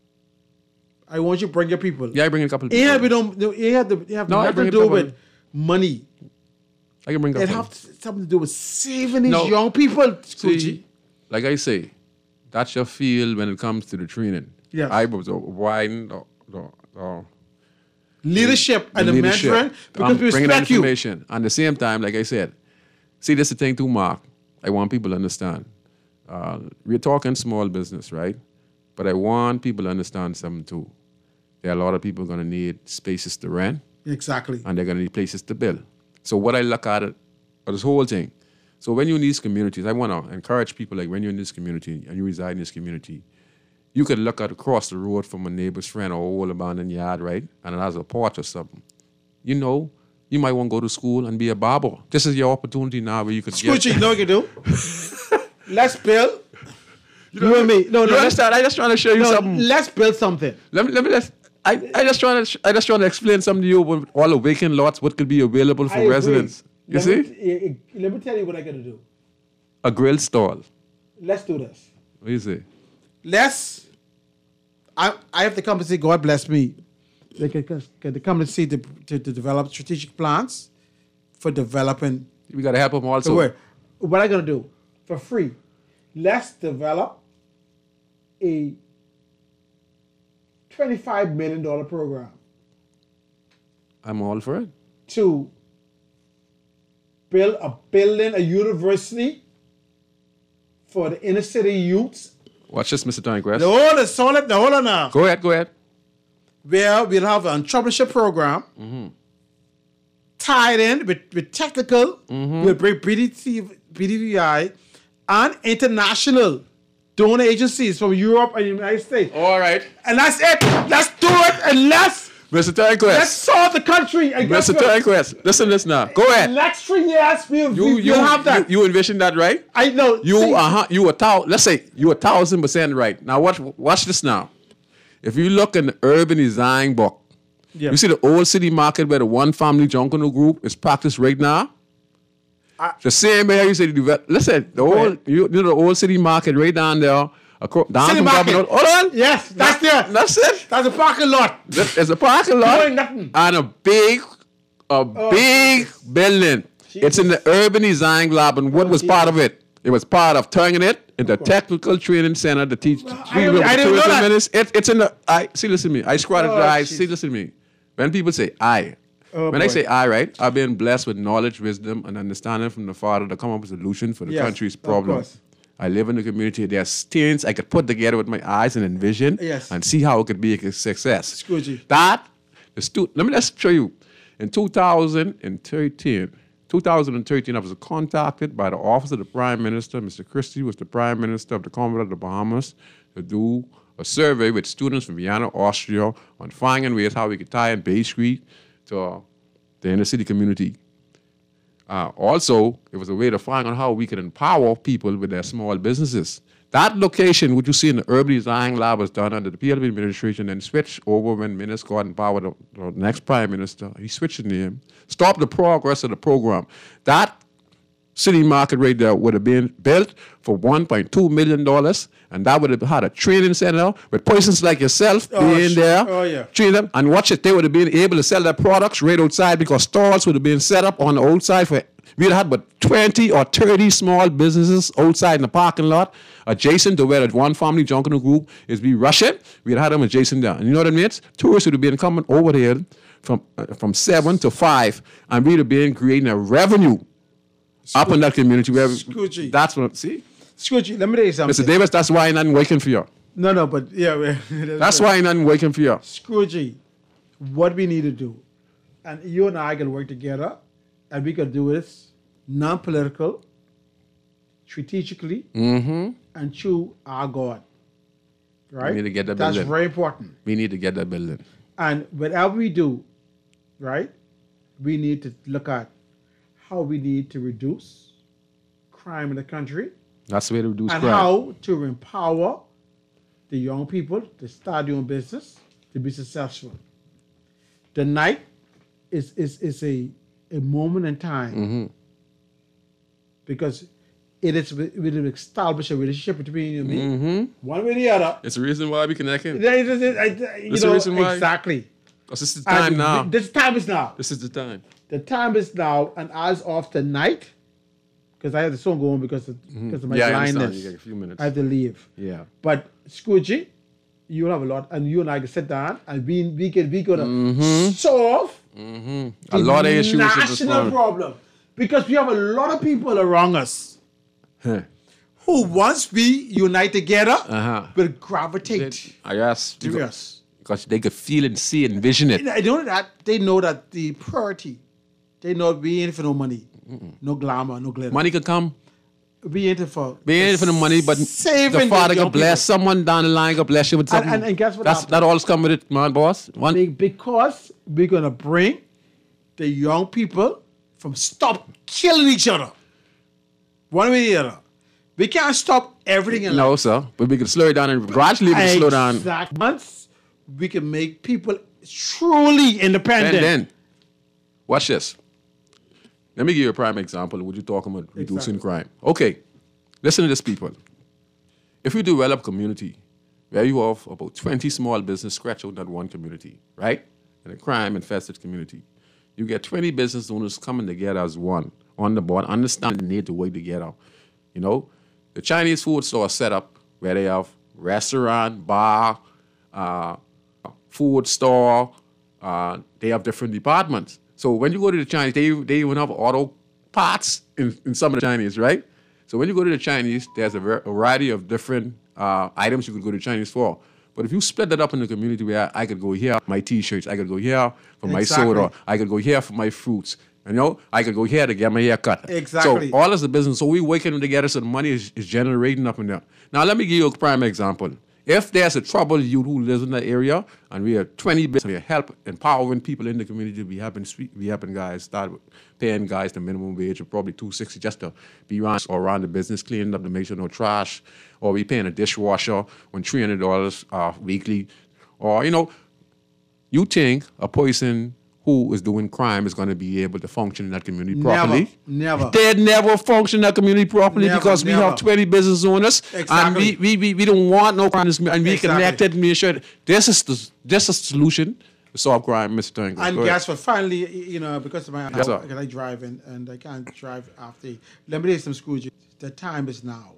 I want you to bring your people. Yeah, I bring a couple of It people. have No, I nothing bring to a do couple. with money. I can bring a It couple. have something to do with saving these No. young people. See, Coogee. like I say, that's your field when it comes to the training. Yes. I was widen the Leadership and the leadership. mentoring, because we bringing that respect you. information. And at the same time, like I said, see, this is the thing too, Mark. I want people to understand. We're talking small business, right? But I want people to understand something too. There are a lot of people going to need spaces to rent, Exactly. and they're going to need places to build. So what I look at it, this whole thing. So when you're in these communities, I want to encourage people, like when you're in this community and you reside in this community, you could look at across the road from a neighbor's friend or a old abandoned yard, right? And it has a porch or something. You know, you might want to go to school and be a barber. This is your opportunity now where you could Scoochie, you get... know what you do? Let's build. You and me. No, You understand? I just trying to show you something. let's build something. I just trying to explain something to you with all the vacant lots, what could be available for I agree. residents. You Let see? Let me tell you what I got to do. A grill stall. Let's do this. What do you say? I have the company, God bless me. They can the company to develop strategic plans for developing We got to help them the also. word. What I gonna do for free? Let's develop a $25 million program I'm all for it. to build a building, a university for the inner city youths. Watch this, Mr. Tanquest. The whole is solid. The whole now. Go ahead. Where we'll have an entrepreneurship program tied in with technical, we'll bring BDVI and international donor agencies from Europe and the United States. All right. And that's it. Let's do it and let's Mr. Tanquest. let's solve the country. And guess Mr. what? Tanquest. Listen to this now. Go ahead. Next 3 years, we'll have that. You envision that, right? I know. Let's say you 1,000% right. Now watch this now. If you look in the urban design book, you see the old city market where the one family jungle group is practiced right now. The same way you said listen, the old city market right down there. Down City from market. Governor. Hold on. Yes, that's there. That's it. That's a parking lot. There's a parking lot Doing nothing. and a big building. It's in the urban design lab, and what was part of it? It was part of turning it into a technical training center to teach. I didn't know that. It's in the. Listen to me. I strategize. Listen to me. When people say I, I say I, right? I've been blessed with knowledge, wisdom, and understanding from the Father to come up with a solution for the country's problems. I live in the community. There's things I could put together with my eyes and envision and see how it could be a success. Scroogy. Let me just show you. In 2013, I was contacted by the Office of the Prime Minister. Mr. Christie was the Prime Minister of the Commonwealth of the Bahamas to do a survey with students from Vienna, Austria on finding ways how we could tie in Bay Street to the inner city community. Also, it was a way to find out how we could empower people with their small businesses. That location, which you see in the urban design lab, was done under the PLP administration and switched over when Minister got in power, the next prime minister. He switched the name, stopped the progress of the program. That city market right there would have been built for $1.2 million, and that would have had a training center with persons like yourself being there, train them, and watch it. They would have been able to sell their products right outside because stalls would have been set up on the outside for. We'd had but 20 or 30 small businesses outside in the parking lot, adjacent to where the one family jungle group is be rushing. We'd had them adjacent there. And you know what it means? Tourists would have been coming over there from 7 to 5, and we'd have been creating a revenue up in that community. Where that's what, see? Scoochie, let me tell you something. Mr. Davis, that's why I'm not working for you. No, but yeah. That's why I'm not working for you. Scoochie, what we need to do, and you and I can work together, and we can do this non-political, strategically, and through our God. Right? We need to get that That's building. very important. We need to get that building. And whatever we do, right, we need to look at how we need to reduce crime in the country. That's the way to reduce and crime. how to empower the young people to start doing business to be successful. The night is a moment in time because it is will establish a relationship between you and me, one way or the other. It's the reason why we connecting. That's the reason why. Exactly. Because this is the time now. This time is now. This is the time. The time is now, and as of tonight, because I have the song going because of my blindness. You got a few minutes. I have to leave. Yeah. But Scoochie, you will have a lot, and you and I can sit down and we gonna solve A lot of issues with this national problem, because we have a lot of people around us who, once we unite together, will gravitate I guess to us. because they could feel and see and envision it. They know that the priority. They know we ain't for no money, no glamour, no glitter. Money could come. We ain't for The money, but saving the Father young could bless people. someone down the line, could bless you with something. And guess what? That all come with it, man, boss. Because we're gonna bring the young people from stop killing each other. One way or the other. We can't stop everything in No, life. sir. But we can slow it down and gradually we can slow down. Exactly. Once we can make people truly independent. And then, watch this. Let me give you a prime example of what you're talking about, reducing crime. Okay, listen to this, people. If you develop a community where you have about 20 small business scratch out that one community, right? In a crime-infested community, you get 20 business owners coming together as one on the board, understand the need to work together. You know, the Chinese food store is set up where they have restaurant, bar, food store. They have different departments. So when you go to the Chinese, they even have auto parts in some of the Chinese, right? So when you go to the Chinese, there's a variety of different items you could go to Chinese for. But if you split that up in the community where I could go here for my T-shirts, I could go here for my soda, I could go here for my fruits, I could go here to get my hair cut. Exactly. So all is the business. So we working together so the money is generating up in there. Now let me give you a prime example. If there's a troubled youth who lives in that area and we are 20 business, we help empowering people in the community, we helping guys start paying guys the minimum wage of probably $260 just to be around the business, cleaning up to make sure no trash, or we paying a dishwasher on $300 weekly, or you think a person who is doing crime is going to be able to function in that community properly? Never. They never function in that community properly because we have 20 business owners Exactly. and we don't want no crime and we Exactly. connected and make sure this is the solution to solve crime, Mr. Turnbull. And guess what? Finally, because of my Yes, sir. I drive and I can't drive after. Let me tell you some Scrooge. The time is now.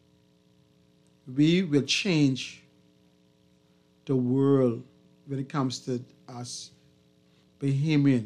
We will change the world when it comes to us Bahamian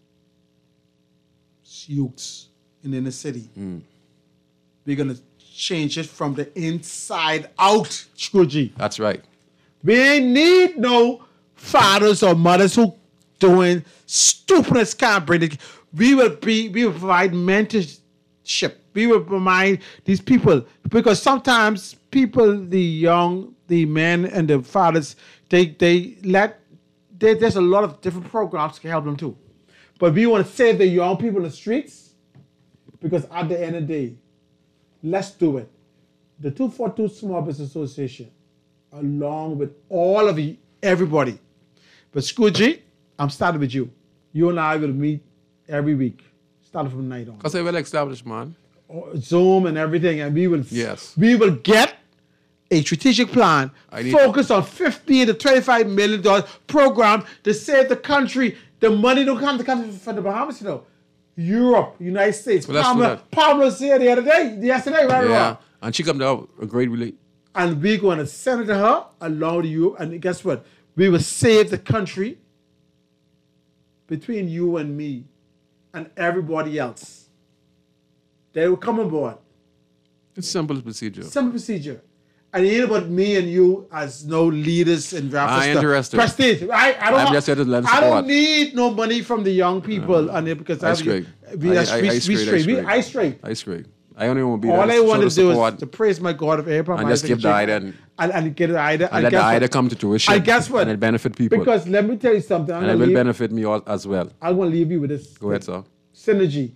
youths in the inner city. We're gonna change it from the inside out, Scrooge. That's right. We ain't need no fathers or mothers who doing stupidness can't bring it. We will provide mentorship. We will provide these people because sometimes people, the men and the fathers, there's a lot of different programs can help them too. But we want to save the young people in the streets because at the end of the day, let's do it. The 242 Small Business Association, along with all of everybody. But Scrooge, I'm starting with you. You and I will meet every week, starting from night on. Because they well established, man. Zoom and everything, and we will get a strategic plan focused on $15 to $25 million program to save the country. The money don't come from the Bahamas, Europe, United States. Well, Pamela was here yesterday, right? Yeah, and she come to have a great relate. And we're going to send it to her along with you. And guess what? We will save the country between you and me and everybody else. They will come on board. It's simple procedure. Simple procedure. And it ain't about me and you as no leaders and I'm interested. Prestige. I don't need no money from the young people because I straight. I straight. I straight. I only want to be all there I want to do support is to praise my God of Abraham and just give the idea and get the idea and let the idea come to fruition. And guess what? And it benefit people. Because let me tell you something. And it will benefit me as well. I'm going to leave you with this. Go ahead, sir. Synergy.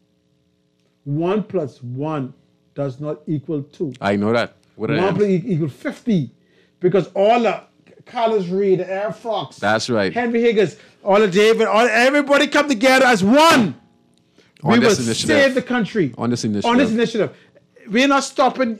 1 + 1 does not equal 2. I know that. 1 + equal 50. Because all the Carlos Reed, Air Fox, that's right. Henry Higgins, all the David, everybody come together as one. We will save the country. On this initiative. We're not stopping.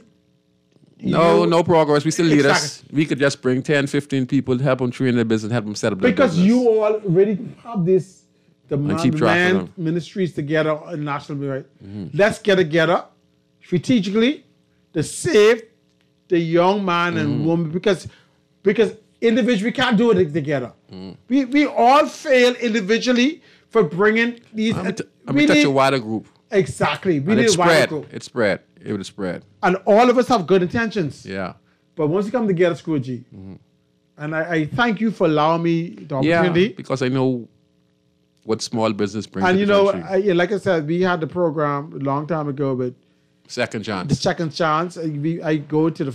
No progress. We still leaders. We could just bring 10, 15 people, help them train their business, help them set up their business. Because you all already have this, the man of ministries together in national, right? Let's get together strategically to save the young man and woman because individually we can't do it together. We all fail individually for bringing these. We touch a wider group. Exactly. We need a wider group. It spread. It would spread. And all of us have good intentions. Yeah. But once you come together, Scrooge, and I thank you for allowing me the opportunity. Yeah, because I know what small business brings and to the country. Like I said, we had the program a long time ago, but Second Chance. The Second Chance. I go to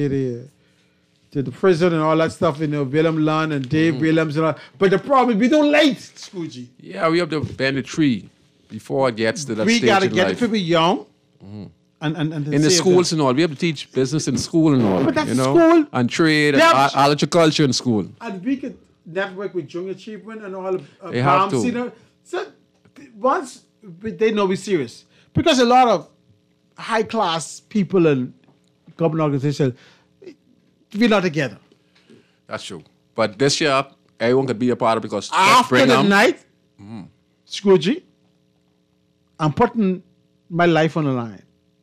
the prison and all that stuff, Willem Lund and Dave Williams and all. But the problem is we don't late, Scrooge. Yeah, we have to bend the tree before it gets to that stage in life. We got to get the people young. And in the schools and all. We have to teach business in school and all. But that's school. And trade and agriculture in school. And we could network with Junior Achievement and all they have to. So once they know we're serious. Because a lot of high-class people and government organizations, we're not together. That's true. But this year, everyone could be a part of it because after the night, Scrooge, I'm putting my life on the line.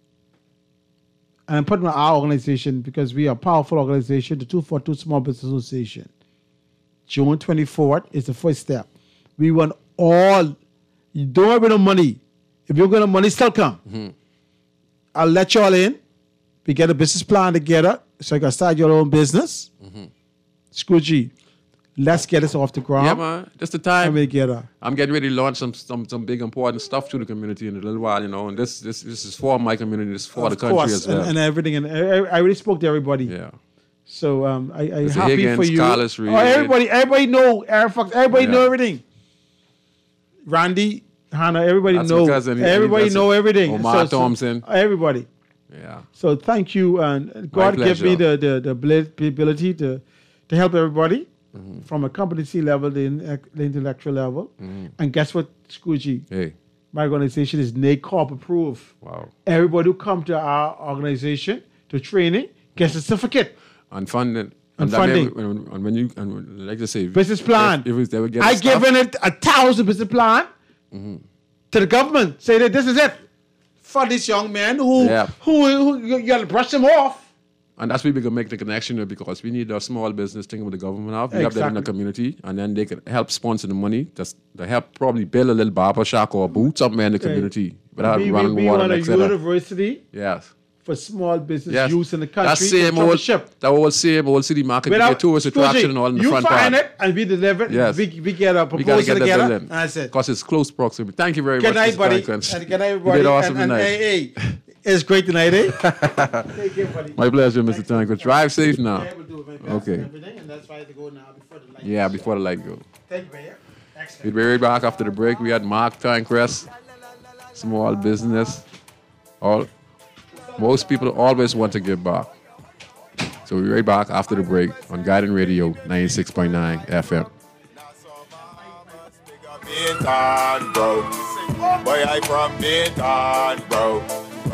And I'm putting our organization because we are a powerful organization, the 242 Small Business Association. June 24th is the first step. We want all, you don't have no money. If you're gonna money still come. I'll let y'all in. We get a business plan together so you can start your own business. Scrooge, let's get this off the ground. Yeah, man. Just the time. And we get her. I'm getting ready to launch some big important stuff to the community in a little while, And this is for my community. This is for the country as well. And everything. And I already spoke to everybody. Yeah. So I happy Higgins, for you. Carlos Reed. Oh, everybody know Aaron Fox. Everybody know everything. Randy, Hannah, everybody That's know. because Everybody know everything. Omar Thompson. Everybody. Yeah. So thank you, and God give me the ability to help everybody from a competency level, the intellectual level. And guess what, Scrooge? Hey. My organization is NACORP approved. Wow. Everybody who come to our organization to training gets a certificate. And funding. And funding. And when you, like I say, business plan. If they would get I given it 1,000 business plan to the government. Say that this is it for this young man who you gotta brush him off. And that's where we can make the connection because we need a small business thing with the government have. We have them in the community, and then they can help sponsor the money just to help probably build a little barber shop or a boot somewhere in the community without running we water. Want a university. Yes. For small business use in the country. That's same old city market. We get tourist attraction and all in the front part. You find it and we deliver it. Yes. We get a proposal together. And that's it. Because it's close proximity. Thank you very much. Good night, buddy. Good night, everybody. You did awesome tonight. Hey, it's great tonight, eh? Take care, buddy. My pleasure, Mr. Tankred. Drive safe now. Okay. And that's why I have to go now before the light. Yeah, before the light go. Thank you, man. Excellent. We'll be right back after the break. We had Mark Tankred, small business. Most people always want to give back. So we'll be right back after the break on Guiding Radio 96.9 FM. Boy, I from Benton, bro.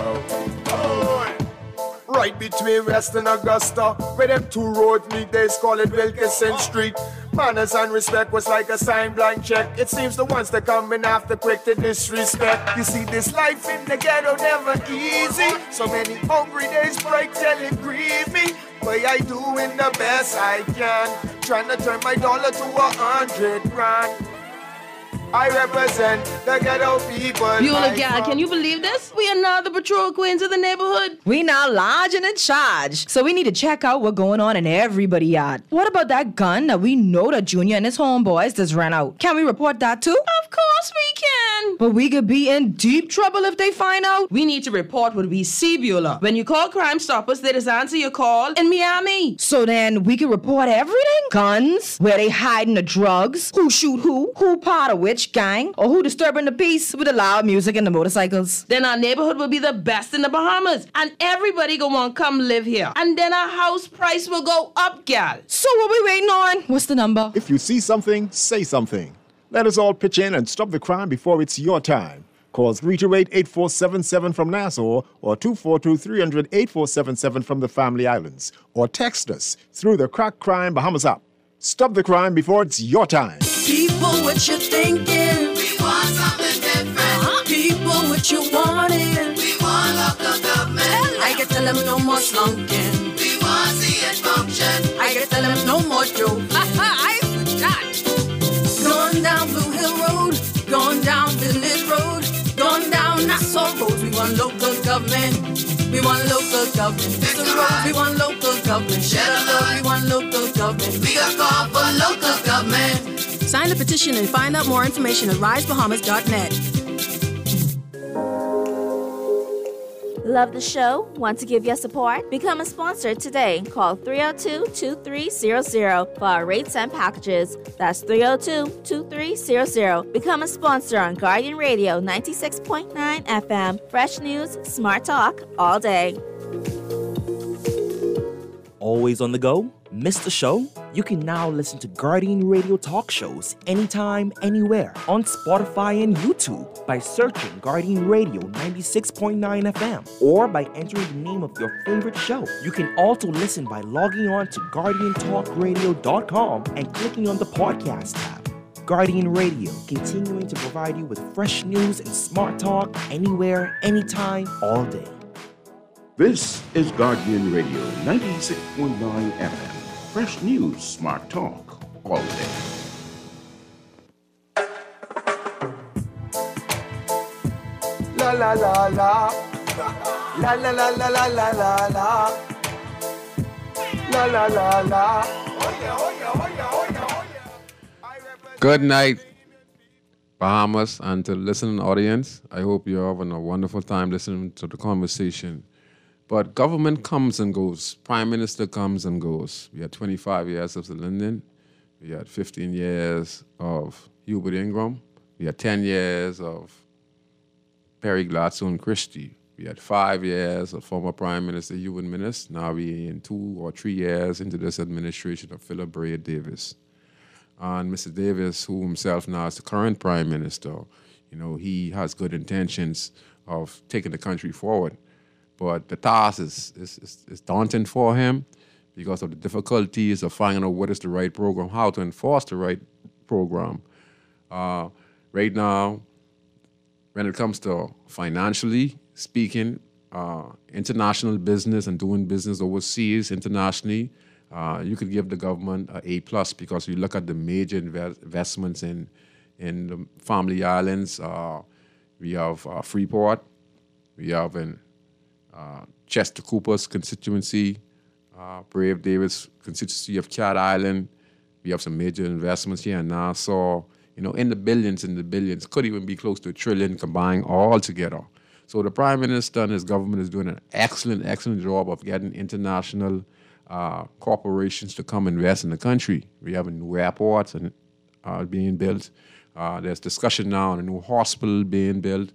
Right between West and Augusta, where them two roads meet, they call it Wilkinson Street. Manners and respect was like a sign blank check. It seems the ones that come in after quick to disrespect. You see, this life in the ghetto never easy. So many hungry days break till it grieve me. But I doing the best I can, trying to turn my dollar to 100 grand. I represent the ghetto people. Beulah gal, can you believe this? We are now the patrol queens of the neighborhood. We now large and in charge. So we need to check out what's going on in everybody's yard. What about that gun that we know that Junior and his homeboys just ran out? Can we report that too? Of course we can. But we could be in deep trouble if they find out. We need to report what we see, Beulah. When you call Crime Stoppers, they just answer your call in Miami. So then we can report everything? Guns, where they hiding the drugs, who shoot who part of which gang, or who disturbing the peace with the loud music and the motorcycles. Then our neighborhood will be the best in the Bahamas, and everybody gonna want to come live here. And then our house price will go up, gal. So what we waiting on? What's the number? If you see something, say something. Let us all pitch in and stop the crime before it's your time. Call 328-8477 from Nassau or 242-300-8477 from the Family Islands. Or text us through the Crack Crime Bahamas app. Stop the crime before it's your time. People, what you thinking? We want something different. People, what you wanting? We want local government. I can tell them no more slunking. We want see it function. I can tell them no more joke. I forgot. Going down Blue Hill Road, going down Village Road, going down Nassau Road. We want local government. We want local government. We want local government. Share the love. We want local government. We got call for local government. Sign the petition and find out more information at risebahamas.net. Love the show? Want to give your support? Become a sponsor today. Call 302-2300 for our rates and packages. That's 302-2300. Become a sponsor on Guardian Radio 96.9 FM. Fresh news, smart talk, all day. Always on the go? Missed the show? You can now listen to Guardian Radio talk shows anytime, anywhere on Spotify and YouTube by searching Guardian Radio 96.9 FM or by entering the name of your favorite show. You can also listen by logging on to GuardianTalkRadio.com and clicking on the podcast tab. Guardian Radio, continuing to provide you with fresh news and smart talk anywhere, anytime, all day. This is Guardian Radio 96.9 FM. Fresh news, smart talk, all day. La la la la. La la la la la la la la. La la la la. Good night, Bahamas, and to the listening audience. I hope you're having a wonderful time listening to the conversation. But government comes and goes. Prime Minister comes and goes. We had 25 years of Lyndon. We had 15 years of Hubert Ingram. We had 10 years of Perry Gladstone Christie. We had 5 years of former Prime Minister Ewan Minnis. Now we're in 2 or 3 years into this administration of Philip Bray Davis. And Mr. Davis, who himself now is the current Prime Minister, he has good intentions of taking the country forward. But the task is daunting for him because of the difficulties of finding out what is the right program, how to enforce the right program. Right now, when it comes to financially speaking, international business and doing business overseas, internationally, you could give the government an A+ because you look at the major investments in the Family Islands. We have Freeport. We have in Chester Cooper's constituency, Brave Davis constituency of Cat Island. We have some major investments here in Nassau. In the billions, could even be close to $1 trillion combined all together. So the Prime Minister and his government is doing an excellent job of getting international corporations to come invest in the country. We have new airports and being built. There's discussion now on a new hospital being built.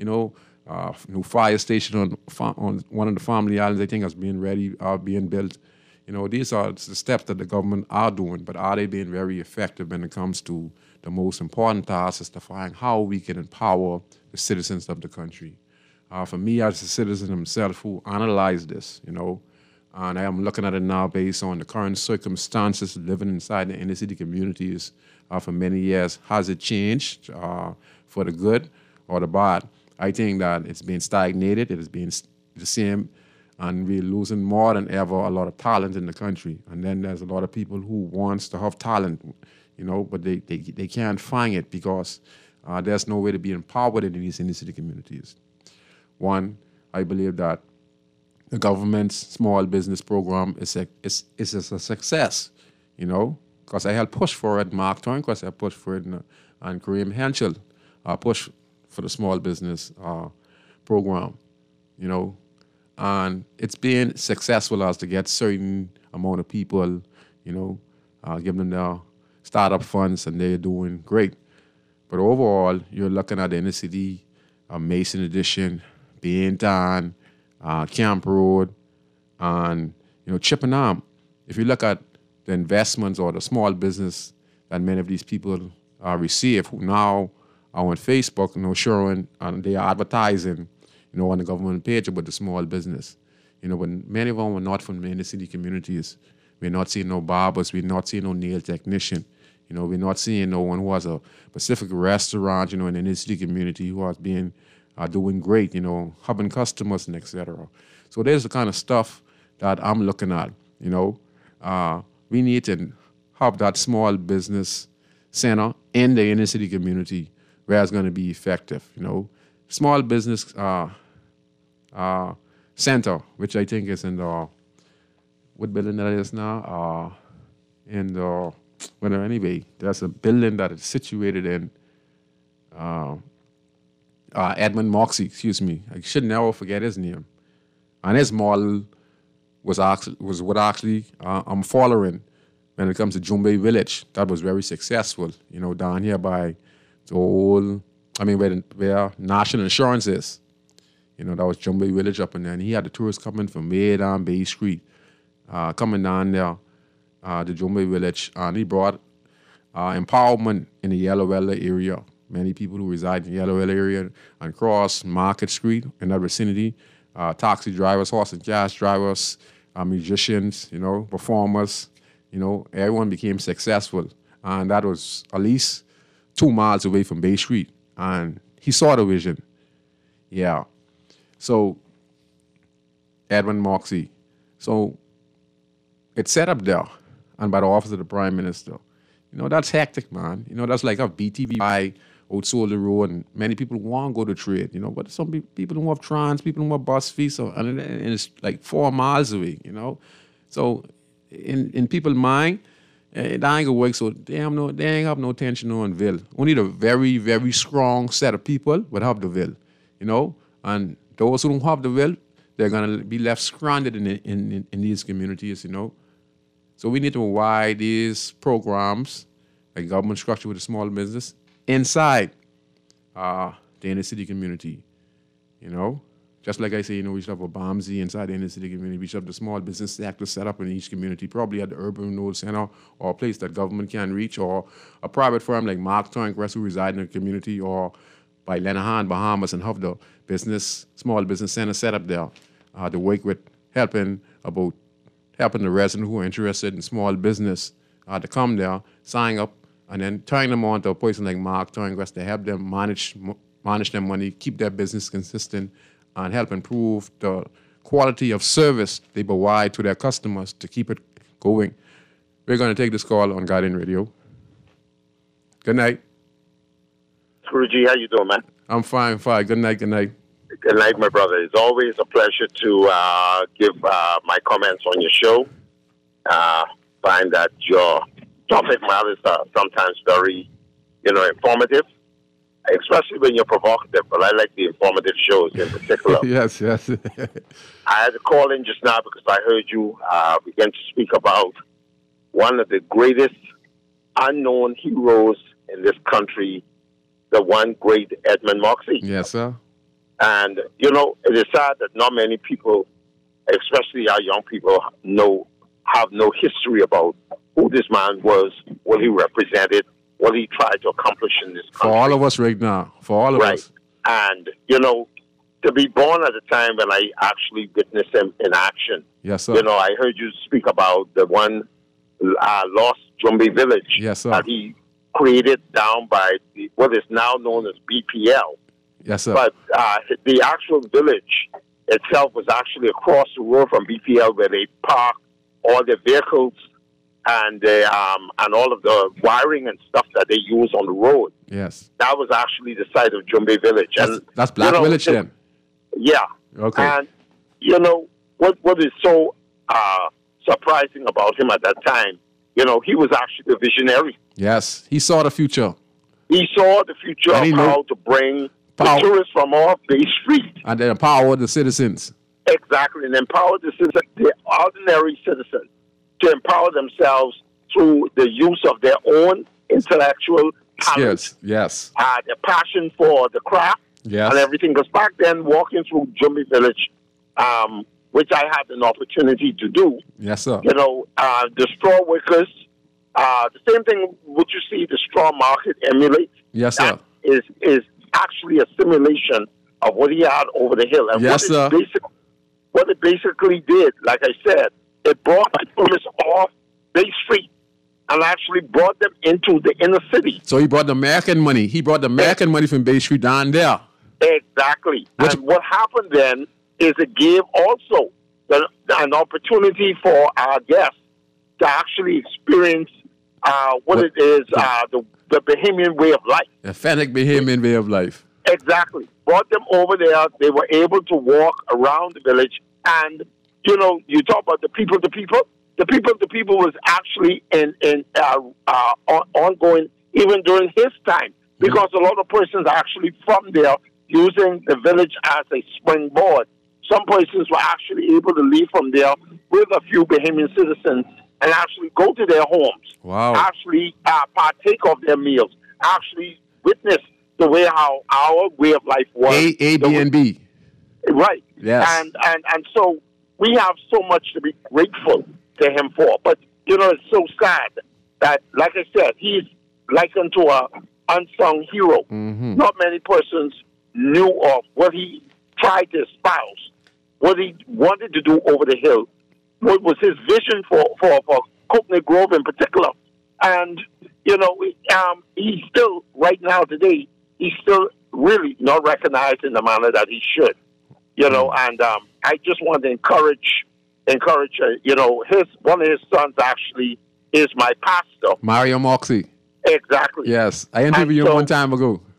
New fire station on one of the Family Islands, I think, is being built. These are the steps that the government are doing, but are they being very effective when it comes to the most important task is to find how we can empower the citizens of the country. For me, as a citizen himself who analyzed this, and I am looking at it now based on the current circumstances living inside the inner city communities for many years. Has it changed for the good or the bad? I think that it's been stagnated. It has been the same, and we're losing more than ever a lot of talent in the country. And then there's a lot of people who wants to have talent, but they can't find it because there's no way to be empowered in these inner city communities. One, I believe that the government's small business program is a success, because I helped push for it. Mark Twain, I pushed for it, and Kareem Henschel pushed for the small business program, and it's been successful as to get certain amount of people, give them their startup funds, and they're doing great. But overall, you're looking at the inner city, Mason Addition, Baintown, Camp Road, and Chippenham. If you look at the investments or the small business that many of these people receive, who now are on Facebook, showing, and they are advertising, on the government page about the small business. But many of them are not from the inner city communities. We're not seeing no barbers. We're not seeing no nail technician. We're not seeing no one who has a Pacific restaurant, in the inner city community who has been doing great, having customers and etc. So there's the kind of stuff that I'm looking at, We need to have that small business center in the inner city community where it's going to be effective, Small business center, which I think is in the, what building that is now? Anyway, there's a building that is situated in Edmund Moxie, I should never forget his name. And his model was what I'm following when it comes to Jumbe Village. That was very successful, down here by the old, where National Insurance is. That was Jumbe Village up in there. And he had the tourists coming from way down Bay Street, coming down there, the Jumbe Village. And he brought empowerment in the Yellow Valley area. Many people who reside in the Yellow Valley area and cross Market Street in that vicinity, taxi drivers, horse and carriage drivers, musicians, performers, everyone became successful. And that was at least 2 miles away from Bay Street. And he saw the vision. Yeah. So, Edwin Moxie. So, it's set up there and by the office of the Prime Minister. That's hectic, man. That's like a BTV outsold the road, and many people want to go to trade, you know, but some people don't have trans, people don't have bus fees, and it's like 4 miles away, you know. So in people's mind, that ain't gonna work, so they ain't have no tension on Ville. Only the very, very strong set of people would have the Ville, you know, and those who don't have the Ville, they're gonna be left stranded in these communities, you know. So we need to widen these programs, like government structure with a small business, inside the inner city community, you know. Just like I say, you know, we should have a BAMSI inside the inner city community. We should have the small business sector set up in each community, probably at the urban node center or a place that government can reach, or a private firm like Mark Twain-Crest who reside in the community, or by Lenahan, Bahamas, and have the small business center set up there to work with helping the residents who are interested in small business to come there, sign up, and then turn them on to a person like Mark Twain-Crest to help them manage their money, keep their business consistent, and help improve the quality of service they provide to their customers to keep it going. We're going to take this call on Guardian Radio. Good night. Scroogy, how you doing, man? I'm fine. Good night. Good night, my brother. It's always a pleasure to give my comments on your show. Find that your topic matters are sometimes very, informative, especially when you're provocative, but I like the informative shows in particular. Yes. I had to call in just now because I heard you begin to speak about one of the greatest unknown heroes in this country, the one great Edmund Moxie. Yes, sir. And, it is sad that not many people, especially our young people, have no history about who this man was, what he represented, what he tried to accomplish in this country. For all of us right now. For all of us. And, to be born at a time when I actually witnessed him in action. Yes, sir. I heard you speak about the one lost Jumbe village. Yes, sir. That he created down by what is now known as BPL. Yes, sir. But the actual village itself was actually across the road from BPL, where they park all their vehicles and all of the wiring and stuff that they use on the road. Yes. That was actually the site of Jumbe village. That's Black Village then? Yeah. Okay. And, what is so surprising about him at that time, he was actually a visionary. Yes. He saw the future. He saw the future of how to bring the tourists from off Bay Street. And then empower the citizens. Exactly. And empower the ordinary citizens to empower themselves through the use of their own intellectual talent. Yes. Their passion for the craft and everything. Because back then, walking through Jumbe Village, which I had an opportunity to do. Yes, sir. The straw workers, the same thing what you see the straw market emulate. Yes, sir. Is actually a simulation of what he had over the hill. And what it basically did, like I said, it brought tourists off Bay Street and actually brought them into the inner city. So he brought the American money. He brought the American money from Bay Street down there. Exactly. And what happened then is it gave also an opportunity for our guests to actually experience what it is, the Bahamian way of life. The Fennec Bahamian way of life. Exactly. Brought them over there. They were able to walk around the village. And, you talk about the people. The people was actually ongoing even during his time. Because a lot of persons are actually from there using the village as a springboard. Some persons were actually able to leave from there with a few Bahamian citizens and actually go to their homes. Wow. Actually partake of their meals. Actually witness the way how our way of life was. Airbnb. Right. Yes. And so we have so much to be grateful to him for. But, it's so sad that, like I said, he's likened to a unsung hero. Mm-hmm. Not many persons knew of what he tried to espouse, what he wanted to do over the hill, what was his vision for Coconut Grove in particular. And, he's still, right now today, he's still really not recognized in the manner that he should. And I just want to encourage, one of his sons actually is my pastor. Mario Moxie. Exactly. Yes. I interviewed him one time ago.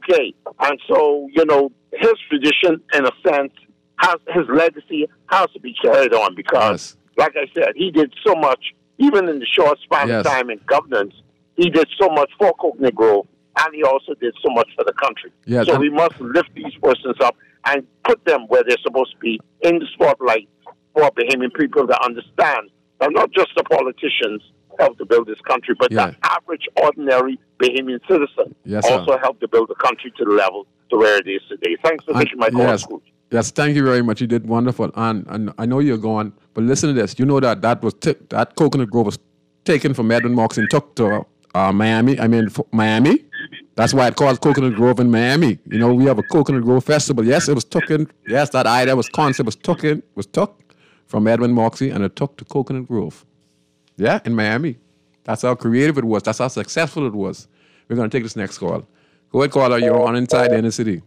Okay, and so, his tradition, in a sense, his legacy has to be carried on because, like I said, he did so much, even in the short span of time in governance, he did so much for Coconut Grove, and he also did so much for the country. Yes, so we must lift these persons up and put them where they're supposed to be in the spotlight for Bahamian people to understand that not just the politicians help to build this country, but the average, ordinary Bahamian citizen also helped to build the country to the level to where it is today. Thanks for taking my call, Scrooge. Yes, thank you very much. You did wonderful. And I know you're going, but listen to this. You know that Coconut Grove was taken from Edwin Moxie and took to Miami. Miami. That's why it called Coconut Grove in Miami. We have a Coconut Grove festival. Yes, it was taken. Yes, that idea was concept was took from Edwin Moxie and it took to Coconut Grove. Yeah, in Miami. That's how creative it was. That's how successful it was. We're going to take this next call. Go ahead, caller. You're on Inside the Inner City.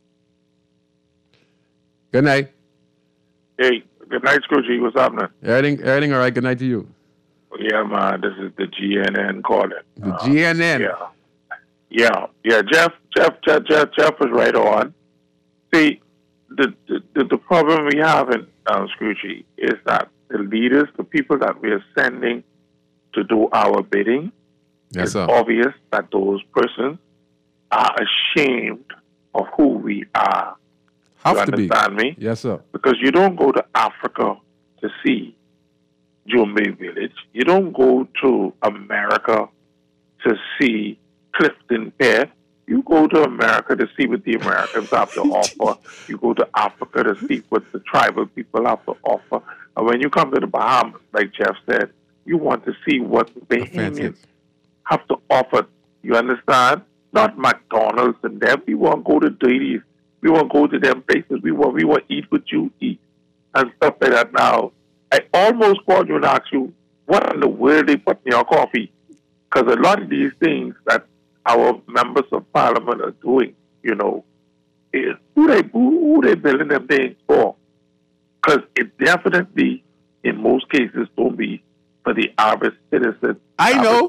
Good night. Hey, good night, Scroogey. What's happening? Everything all right? Good night to you. Yeah, man. This is the GNN calling. The GNN? Yeah. Jeff was right on. See, the problem we have in Scroogey is that the leaders, the people that we are sending to do our bidding, it's obvious that those persons are ashamed of who we are. You understand me? Yes, sir. Because you don't go to Africa to see Jumbe Village. You don't go to America to see Clifton Pier. You go to America to see what the Americans have to offer. You go to Africa to see what the tribal people have to offer. And when you come to the Bahamas, like Jeff said, you want to see what the Bahamians have to offer. You understand? Not McDonald's and them. We want to go to Daily's. We want to go to them places. We want to eat what you eat and stuff like that. Now, I almost called you and asked you, what in the world they put in your coffee? Because a lot of these things that our members of parliament are doing, is who they building them things for? Because it definitely, in most cases, don't be for the average citizen. I know.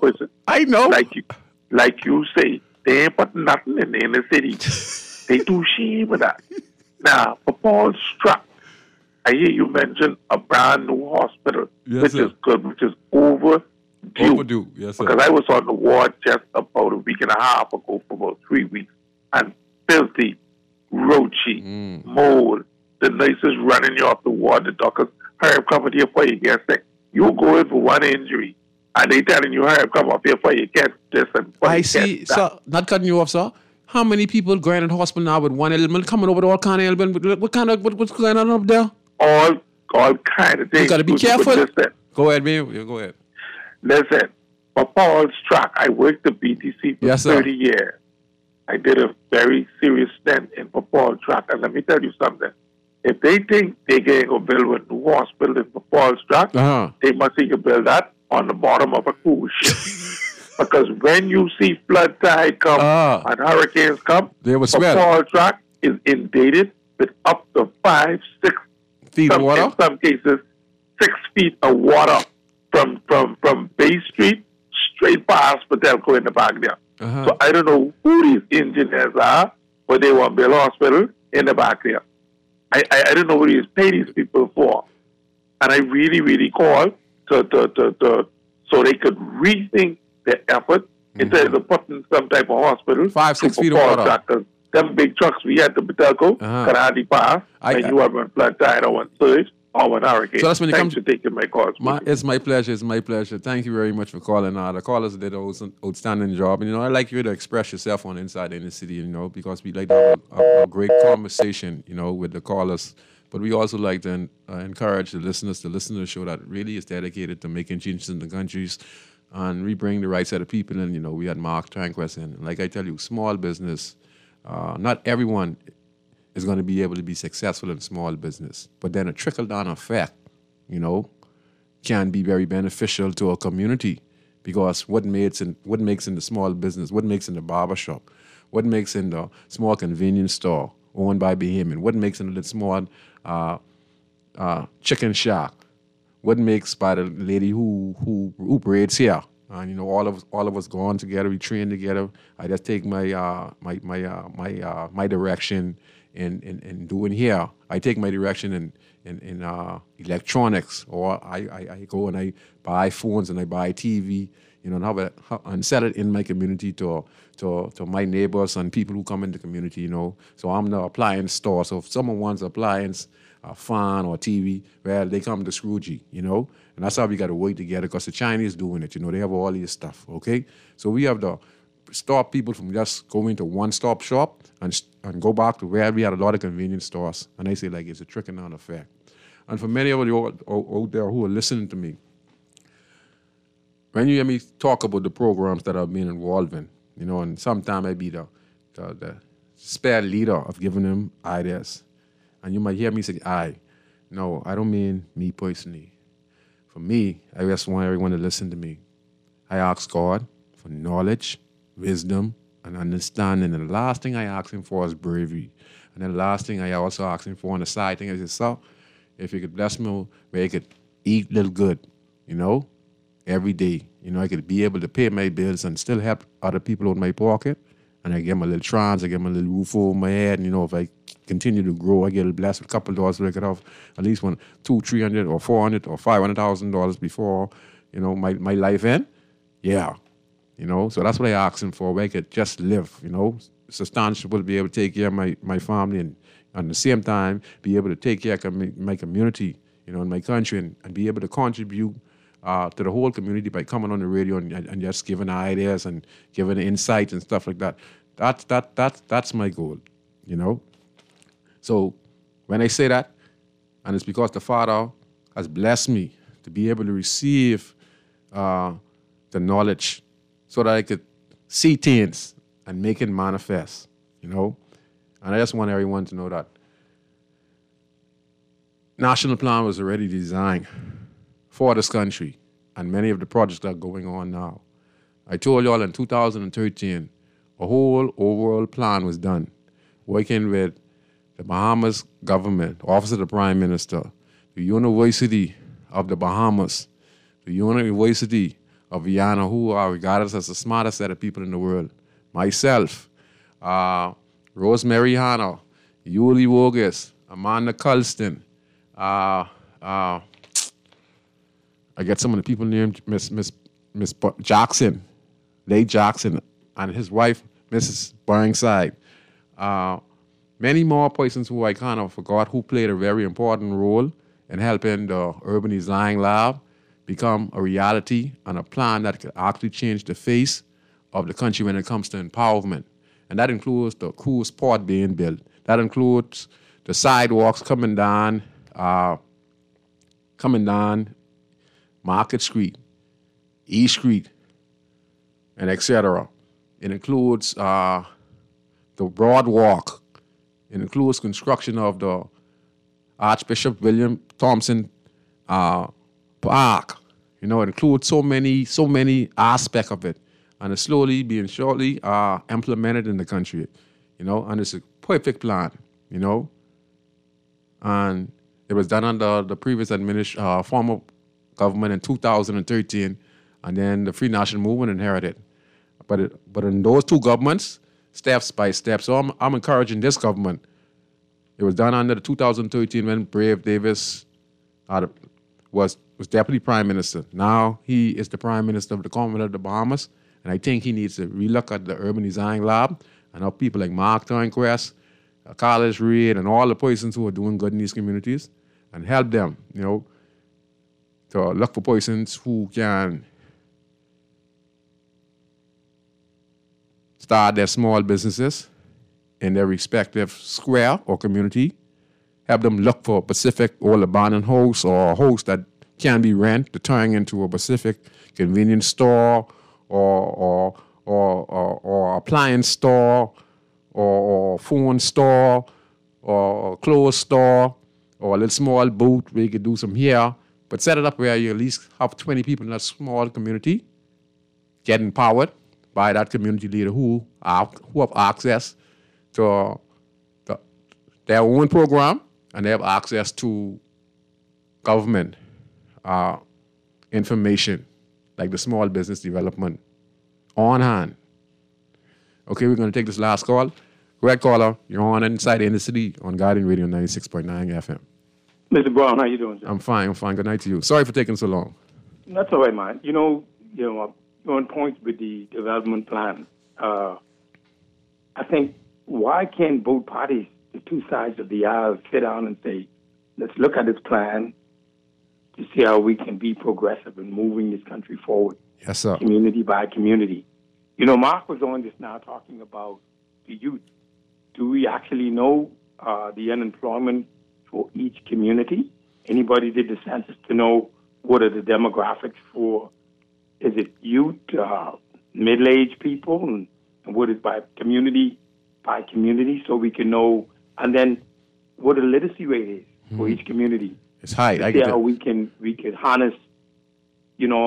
Like you say, they ain't putting nothing in the inner city. They do shame with that. Now, for Paul Struck, I hear you mention a brand new hospital, which is good, which is overdue. Yes, sir. Because I was on the ward just about a week and a half ago for about 3 weeks, and filthy, roachy, mold. The nurses running you off the ward. The doctors, hurry up, come here before you get sick. You go in for one injury, and they telling you, hurry up, come up here before you get this and I see, sir, not cutting you off, sir. How many people going to hospital now with one ailment, coming over to all kind of ailment? What's going on up there? All kind of things. You got to be careful. Go ahead, man. Go ahead. Listen, for Paul Struck, I worked at BTC for 30 years. I did a very serious stint in for Paul Struck. And let me tell you something. If they think they're going to build a new hospital for Paul Struck, they must see you build that on the bottom of a cruise ship. Because when you see flood tide come and hurricanes come, they will swell. Paul Struck is inundated with up to 5-6 feet of water. In some cases, 6 feet of water from Bay Street straight past Patelco in the back there. So I don't know who these engineers are, but they want to build a hospital in the back there. I don't know what they pay these people for. And I really, really call so they could rethink their effort instead of putting some type of hospital. 5-6 feet of water. Them big trucks we had to Patelco can hardly pass. And you have one flood tide or one surge or one hurricane. So that's when Thanks for taking my calls. It's my pleasure. It's my pleasure. Thank you very much for calling. The callers did an outstanding job. And, I like you to express yourself on Inside in the City, because we like to have a great conversation, with the callers. But we also like to encourage the listeners to listen to the show that really is dedicated to making changes in the countries and we bring the right set of people in. We had Mark Tranquest in. Like I tell you, small business, not everyone is going to be able to be successful in small business. But then a trickle-down effect, can be very beneficial to a community because what makes in the small business, what makes in the barber shop, what makes in the small convenience store owned by Bahamian, what makes in the small chicken shack, what makes by the lady who braids hair And all of us go on together. We train together. I just take my direction in doing here. I take my direction in electronics, or I go and I buy phones and I buy TV, and sell it in my community to my neighbors and people who come in the community. So I'm the appliance store. So if someone wants appliance, a fan or TV, well, they come to Scroogey, and that's how we got to work together, because the Chinese doing it, they have all this stuff, okay? So we have to stop people from just going to one-stop shop and go back to where we had a lot of convenience stores. And I say, like, it's a trickle-down effect. And for many of you out there who are listening to me, when you hear me talk about the programs that I've been involved in, and sometimes I be the spare leader of giving them ideas. And you might hear me say, no, I don't mean me personally. For me, I just want everyone to listen to me. I ask God for knowledge, wisdom, and understanding. And the last thing I ask him for is bravery. And then the last thing I also ask him for on the side thing is, so, if you could bless me where I could eat a little good, every day. I could be able to pay my bills and still help other people out of my pocket. And I get my little trans, I get my little roof over my head. And, if I continue to grow, I get blessed with a couple of dollars so I could have at least $200, $300 or $400 or $500,000 before, my life end. Yeah. So that's what I asked him for, where I could just live, It's astonishing to be able to take care of my family and at the same time be able to take care of my community, in my country and be able to contribute to the whole community by coming on the radio and just giving ideas and giving insights and stuff like that. That's my goal, So when I say that, and it's because the Father has blessed me to be able to receive the knowledge so that I could see things and make it manifest, And I just want everyone to know that National Plan was already designed for this country, and many of the projects that are going on now. I told y'all in 2013, a whole overall plan was done, working with the Bahamas government, Office of the Prime Minister, the University of the Bahamas, the University of Vienna, who are regarded as the smartest set of people in the world, myself, Rosemary Hanna, Yuli Wogus, Amanda Colston, I get some of the people named Miss Jackson, Late Jackson, and his wife, Mrs. Burnside. Many more persons who I kind of forgot who played a very important role in helping the Urban Design Lab become a reality and a plan that could actually change the face of the country when it comes to empowerment. And that includes the cruise port being built. That includes the sidewalks coming down Market Street, E Street, and etc. It includes the Broad Walk. It includes construction of the Archbishop William Thompson Park. It includes so many aspects of it, and it's slowly being shortly implemented in the country. And it's a perfect plan. And it was done under the previous former government in 2013, and then the Free National Movement inherited. But in those two governments, steps by step. So I'm encouraging this government. It was done under the 2013 when Brave Davis was Deputy Prime Minister. Now he is the Prime Minister of the Commonwealth of the Bahamas, and I think he needs to relook at the Urban Design Lab and have people like Mark Turnquest, Carlos Reed, and all the persons who are doing good in these communities, and help them, to look for persons who can start their small businesses in their respective square or community, help them look for a specific old abandoned house or a house that can be rented to turn into a specific convenience store or appliance store or phone store or clothes store or a little small booth where you could do some here, but set it up where you at least have 20 people in that small community get empowered by that community leader who have access to their own program, and they have access to government information like the small business development, on hand. Okay, we're going to take this last call. Go ahead, caller. You're on Inside the Inner City on Guardian Radio 96.9 FM. Mr. Brown, how you doing, sir? I'm fine. Good night to you. Sorry for taking so long. That's all right, man. You know, on point with the development plan. I think why can't both parties, the two sides of the aisle, sit down and say, let's look at this plan to see how we can be progressive in moving this country forward. Yes, sir. Community by community. You know, Mark was on just now talking about the youth. Do we actually know the unemployment for each community? Anybody did the census to know what are the demographics for, is it youth, middle-aged people, and what is by community, so we can know, and then what the literacy rate is for each community. It's high. To see how we can harness, you know,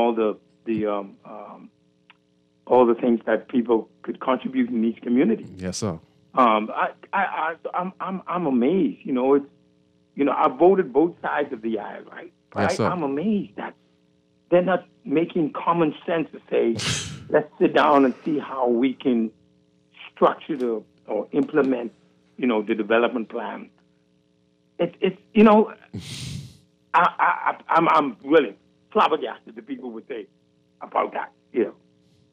all the things that people could contribute in each community. Yes, sir. I'm amazed. You know, I voted both sides of the aisle, right? Yes, sir. I'm amazed that they're not making common sense to say, let's sit down and see how we can structure or implement, you know, the development plan. It's you know, I'm really flabbergasted that people would say about that. You know.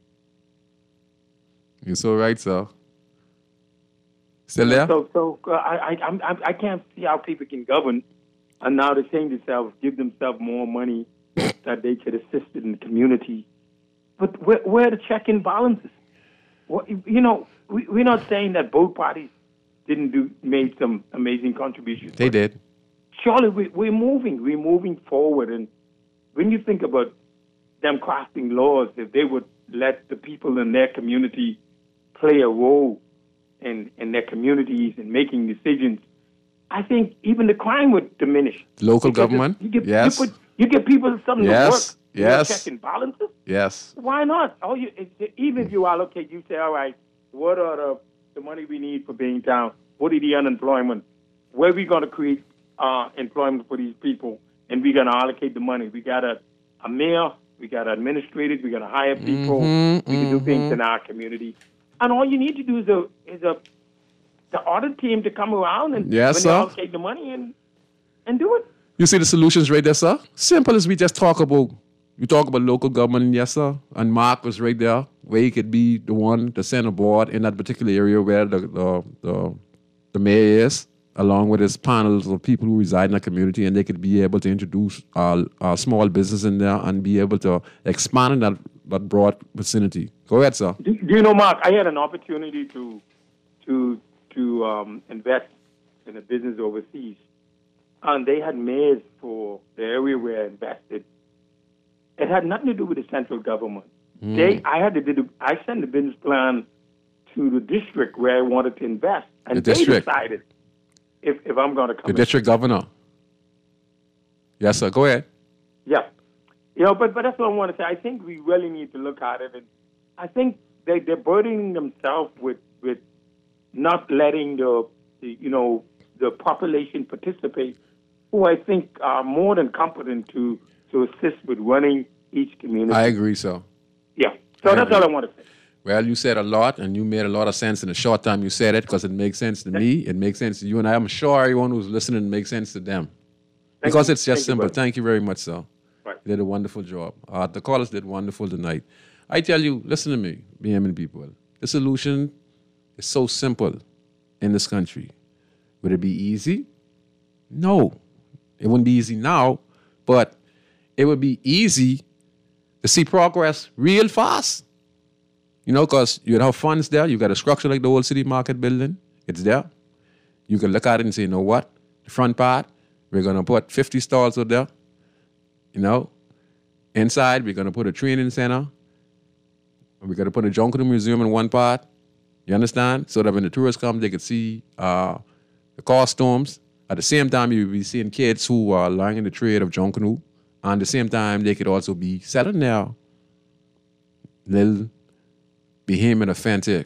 You're so right, sir. Still there? I can't see how people can govern, and now they're saying themselves, give themselves more money that they could assist in the community. But where are the check and balances? Well, you know, we're not saying that both parties made some amazing contributions. They did. Surely we're moving forward. And when you think about them crafting laws, if they would let the people in their community play a role in their communities and making decisions, I think even the crime would diminish. Local government? Yes. You give people something to work. Yes. Check and balances. Yes. Why not? Even if you allocate, you say, all right, what are the money we need for being down? What is the unemployment? Where are we going to create employment for these people? And we're going to allocate the money. We got a mayor. We got administrators. We're going to hire people. We can do things in our community. And all you need to do is the audit team to come around and allocate the money and do it. You see the solutions right there, sir? Simple as we just talk about. You talk about local government, yes, sir. And Mark was right there, where he could be the one to send a board in that particular area where the mayor is, along with his panels of people who reside in the community, and they could be able to introduce small business in there and be able to expand in that broad vicinity. Go ahead, sir. Do you know, Mark, I had an opportunity to invest in a business overseas, and they had mayors for the area where I invested. It had nothing to do with the central government. I sent the business plan to the district where I wanted to invest, and they decided if I'm going to come. The district governor. Yes, sir. Go ahead. Yeah, you know, but that's what I want to say. I think we really need to look at it, and I think they're burdening themselves with not letting the population participate, who I think are more than competent to assist with running each community. I agree, sir. Yeah. So that's all I want to say. Well, you said a lot, and you made a lot of sense in the short time you said it, because it makes sense to me. It makes sense to you, and I'm sure everyone who's listening makes sense to them. Because it's just simple. Thank you very much, sir. Right. You did a wonderful job. The callers did wonderful tonight. I tell you, listen to me, BMN people. The solution is so simple in this country. Would it be easy? No. It wouldn't be easy now, but it would be easy to see progress real fast. You know, because you have funds there. You got a structure like the Old City Market building. It's there. You can look at it and say, you know what? The front part, we're going to put 50 stalls out there. You know, inside, we're going to put a training center. We're going to put a Junkanoo Museum in one part. You understand? So that when the tourists come, they could see the costumes. At the same time, you'll be seeing kids who are learning the trade of Junkanoo. And at the same time, they could also be selling their little Bahamian authentic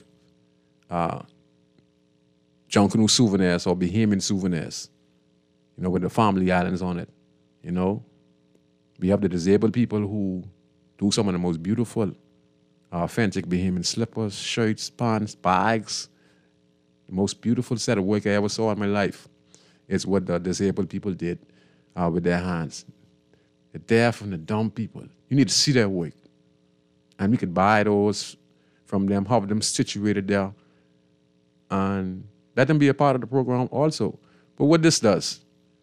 Junkanoo souvenirs or Bahamian souvenirs, you know, with the family islands on it, you know. We have the disabled people who do some of the most beautiful, authentic Bahamian slippers, shirts, pants, bags. The most beautiful set of work I ever saw in my life is what the disabled people did with their hands. The deaf and the dumb people. You need to see their work. And we could buy those from them, have them situated there, and let them be a part of the program also. But what this does,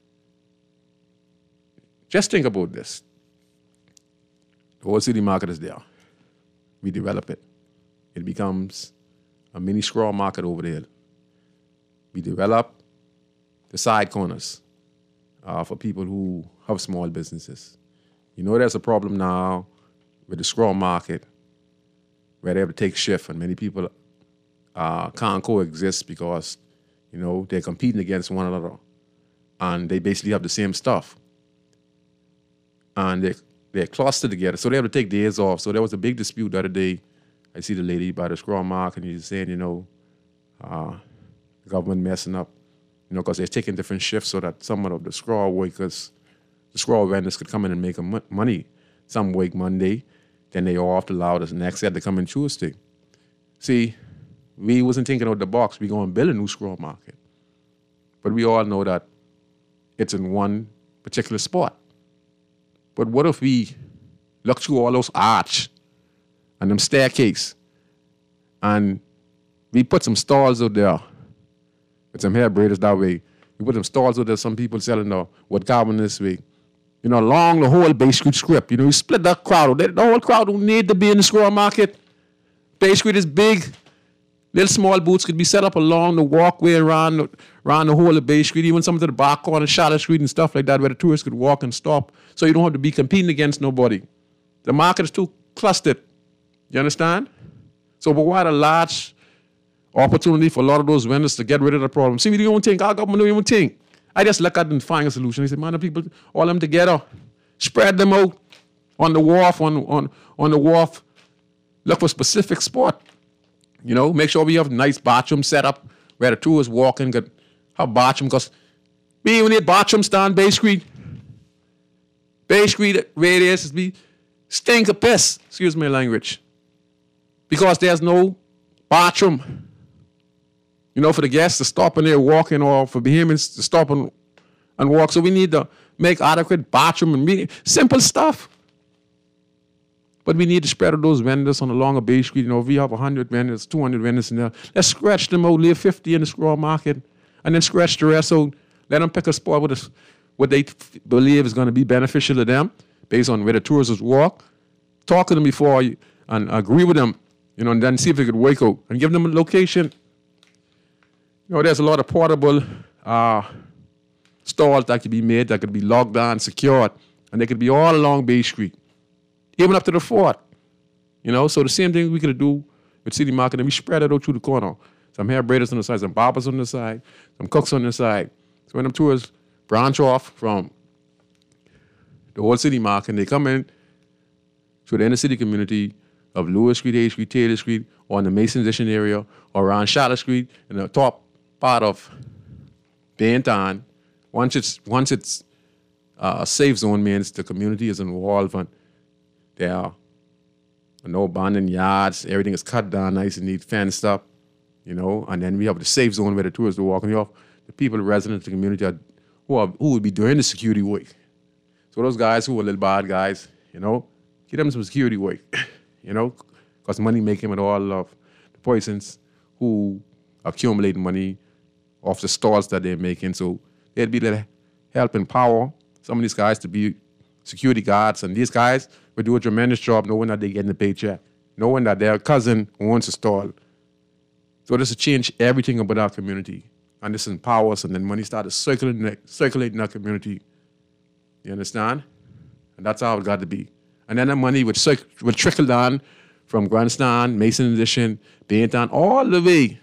just think about this. The whole city market is there. We develop it. It becomes a mini scroll market over there. We develop the side corners for people who have small businesses. You know there's a problem now with the scroll market where they have to take shift, and many people can't coexist because, you know, they're competing against one another, and they basically have the same stuff. And they're clustered together, so they have to take days off. So there was a big dispute the other day. I see the lady by the scroll market, and she's saying, you know, the government messing up, you know, because they're taking different shifts so that some of the scroll workers, the scroll vendors could come in and make money. Some work Monday, then they off to allow the next set to come in Tuesday. See, we wasn't thinking out the box. We going to build a new scroll market. But we all know that it's in one particular spot. But what if we look through all those arch and them staircase and we put some stalls out there with some hair braiders that way. We put some stalls out there, some people selling what carbon this way. You know, along the whole Bay Street strip. You know, you split that crowd. The whole crowd don't need to be in the scroll market. Bay Street is big. Little small booths could be set up along the walkway around the whole of Bay Street, even some to the back corner, Charlotte Street and stuff like that, where the tourists could walk and stop. So you don't have to be competing against nobody. The market is too clustered. You understand? So provide a large opportunity for a lot of those vendors to get rid of the problem. See, we don't think, our government don't even think. I just look at it and find a solution. I say, man, the people, all them together, spread them out on the wharf, on the wharf. Look for specific spot. You know, make sure we have nice bathroom set up where the tourists walk in, could have bathroom, because we even need bathrooms down Bay Street. Bay Street radius is be stink of piss, excuse my language, because there's no bathroom. You know, for the guests to stop and they're walking, or for Bahamians to stop and walk. So we need to make adequate bathroom and simple stuff. But we need to spread out those vendors on the longer Bay Street. You know, if we have 100 vendors, 200 vendors in there, let's scratch them out, leave 50 in the scroll market, and then scratch the rest out. Let them pick a spot with what they believe is going to be beneficial to them based on where the tourists walk. Talk to them before and agree with them, you know, and then see if they could work out and give them a location. You know, there's a lot of portable stalls that could be made, that could be locked down, secured, and they could be all along Bay Street, even up to the fort. You know, so the same thing we could do with City Market, and we spread it out through the corner. Some hair braiders on the side, some barbers on the side, some cooks on the side. So when them tourists branch off from the whole City Market, and they come in to the inner city community of Lewis Street, A Street, Taylor Street, or in the Mason Edition area, or around Charlotte Street, in the top part of Bainton. Once it's a safe zone, means the community is involved, and there are no abandoned yards. Everything is cut down nice and neat, fenced up, you know. And then we have the safe zone where the tourists are walking off. The people, the residents, the community who would be doing the security work. So those guys who are little bad guys, you know, give them some security work, you know, because money making with all of the persons who accumulate money off the stalls that they're making. So they'd be the help and power some of these guys to be security guards. And these guys would do a tremendous job knowing that they're getting a paycheck, knowing that their cousin owns a stall. So this will change everything about our community. And this empowers, and then money started circulating in our community. You understand? And that's how it got to be. And then the money would trickle down from Grandstand, Mason Edition, Bainton, all the way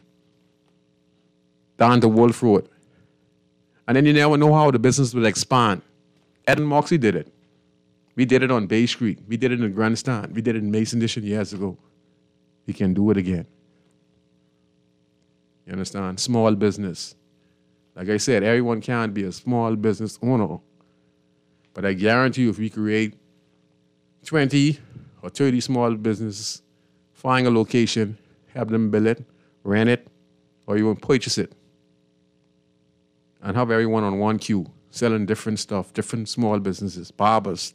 down to Wolf Road. And then you never know how the business will expand. Ed and Moxie did it. We did it on Bay Street. We did it in Grandstand. We did it in Mason Edition years ago. We can do it again. You understand? Small business. Like I said, everyone can't be a small business owner. But I guarantee you, if we create 20 or 30 small businesses, find a location, have them build it, rent it, or even purchase it. And have everyone on one queue, selling different stuff, different small businesses, barbers,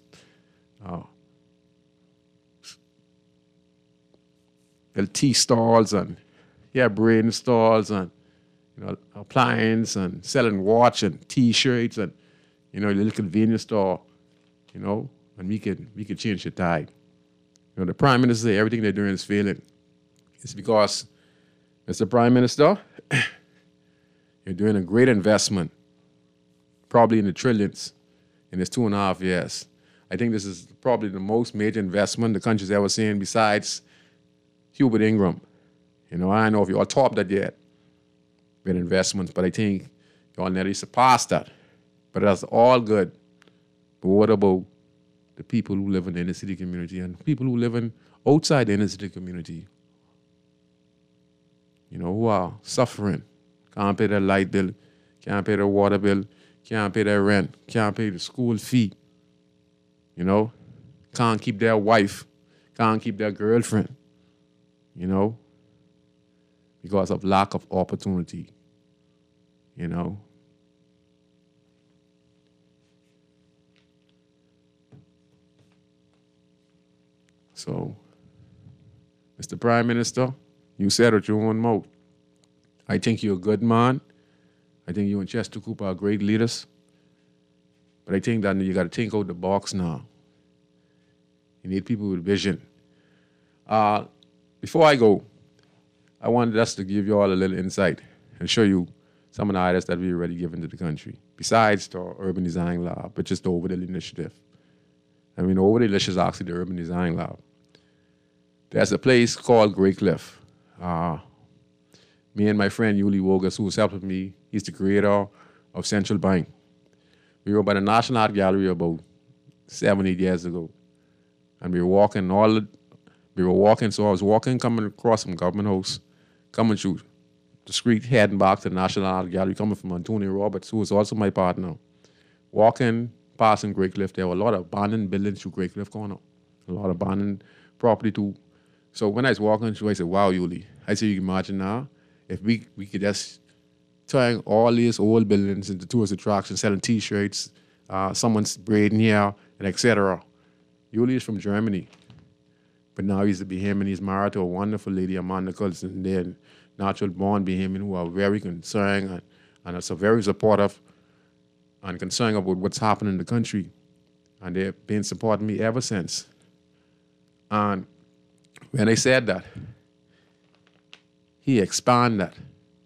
tea stalls, and brain stalls, and appliance, and selling watch and T-shirts, and little convenience store, and we could change the tide. The Prime Minister, everything they're doing is failing. It's because, Mr. Prime Minister, you're doing a great investment, probably in the trillions, in this 2.5 years. I think this is probably the most major investment the country's ever seen besides Hubert Ingram. I don't know if you all topped that yet with investments, but I think you all nearly surpassed that. But that's all good. But what about the people who live in the inner city community and people who live outside the inner city community? Who are suffering, can't pay their light bill, can't pay their water bill, can't pay their rent, can't pay the school fee, can't keep their wife, can't keep their girlfriend, because of lack of opportunity, So, Mr. Prime Minister, you said with your own mouth, I think you're a good man. I think you and Chester Cooper are great leaders. But I think that you got to think out the box now. You need people with vision. Before I go, I wanted us to give you all a little insight and show you some of the ideas that we've already given to the country, besides the Urban Design Lab, which is the Overdale Initiative. The Overdale Initiative is actually the Urban Design Lab. There's a place called Grey Cliff. Me and my friend Yuli Wogas, who's helping me, he's the creator of Central Bank. We were by the National Art Gallery about 7-8 years ago. And we were walking, so I was walking, coming across from Government House, coming through the street, heading back to the National Art Gallery, coming from Antonio Roberts, who was also my partner. Walking, passing Grey Cliff, there were a lot of abandoned buildings through Grey Cliff Corner. A lot of abandoned property too. So when I was walking through, I said, wow, Yuli. I said, you can imagine now, if we could just turn all these old buildings into tourist attractions, selling T-shirts, someone's braiding hair, and etc. Yuli is from Germany, but now he's a Bahamian. He's married to a wonderful lady, Amanda Coulson. They're natural-born Bahamian who are very concerned and are so very supportive and concerned about what's happening in the country. And they've been supporting me ever since. And when I said that, he expanded that.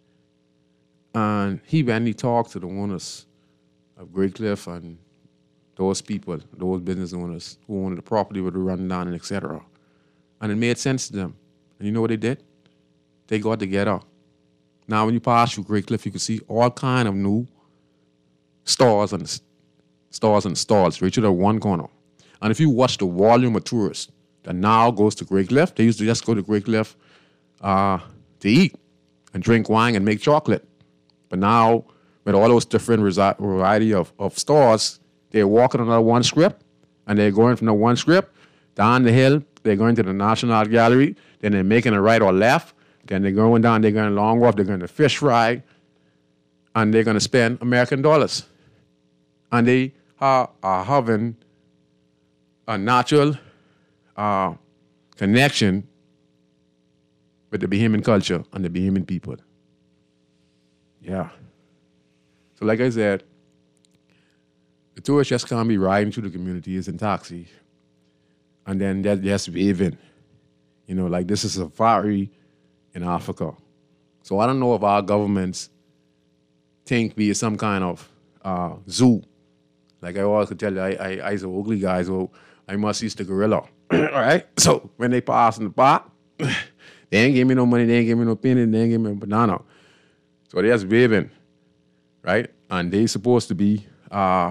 And when he talked to the owners of Grey Cliff and those people, those business owners who owned the property with the rundown and etc. And it made sense to them. And you know what they did? They got together. Now when you pass through Grey Cliff, you can see all kind of new stores and stalls right to the one corner. And if you watch the volume of tourists that now goes to Grey Cliff, they used to just go to Grey Cliff to eat and drink wine and make chocolate. But now, with all those different variety of stores, they're walking on that one strip, and they're going from the one strip down the hill. They're going to the National Art Gallery. Then they're making a right or left. Then they're going down. They're going Long Wharf. They're going to Fish Fry, and they're going to spend American dollars. And they are having a natural connection with the Bahamian culture and the Bahamian people. Yeah. So like I said, the tourists just can't be riding through the communities in taxi and then they're just waving. Like this is a safari in Africa. So I don't know if our governments think we are some kind of zoo. Like I always could tell you, I's an ugly guy, so I must use the gorilla. All right? So when they pass in the park, they ain't give me no money, they ain't give me no penny, they ain't give me a banana. So they're just waving, right? And they supposed to be, I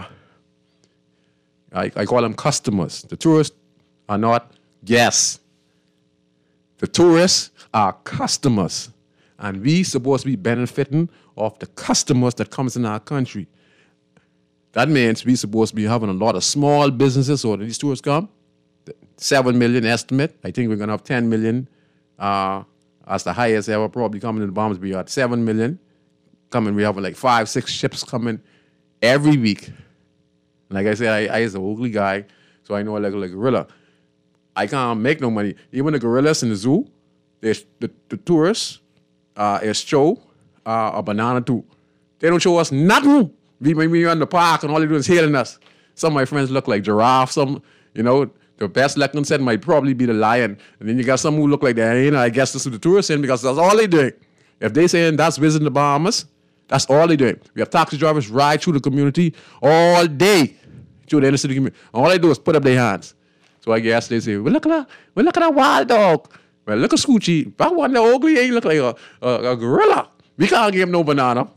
call them customers. The tourists are not guests. The tourists are customers. And we supposed to be benefiting off the customers that comes in our country. That means we supposed to be having a lot of small businesses, so when these tourists come, 7 million estimate. I think we're going to have 10 million. That's the highest ever probably coming in the Bahamas. We got 7 million coming. We have like 5-6 ships coming every week. Like I said, I is an ugly guy, so I know like a gorilla. I can't make no money. Even the gorillas in the zoo, the tourists is show a banana too. They don't show us nothing. We are in the park and all they do is hailing us. Some of my friends look like giraffe. Some, the best looking set might probably be the lion. And then you got some who look like the hyena. I guess this is the tourists in because that's all they doing. If they saying that's visiting the Bahamas, that's all they doing. We have taxi drivers ride through the community all day through the inner city community. All they do is put up their hands. So I guess they say, well, look at that wild dog. Well, look at Scoochie. That one, the ugly, he look like a gorilla. We can't give him no banana.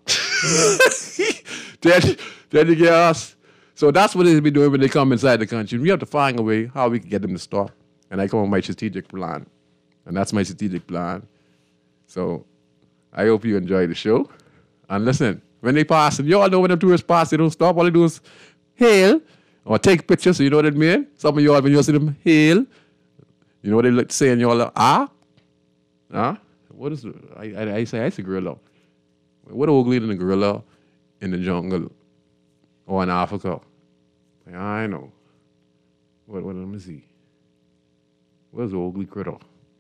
then you get us. So that's what they be doing when they come inside the country. We have to find a way how we can get them to stop. And I come up with my strategic plan. And that's my strategic plan. So I hope you enjoy the show. And listen, when they pass, and you all know when the tourists pass, they don't stop. All they do is hail or take pictures. So you know what I mean? Some of you all, when you see them hail, you know what they like saying? You all, What is it? I say gorilla. What ugly than a gorilla in the jungle or in Africa? I know. What let me see. What's the ugly critter?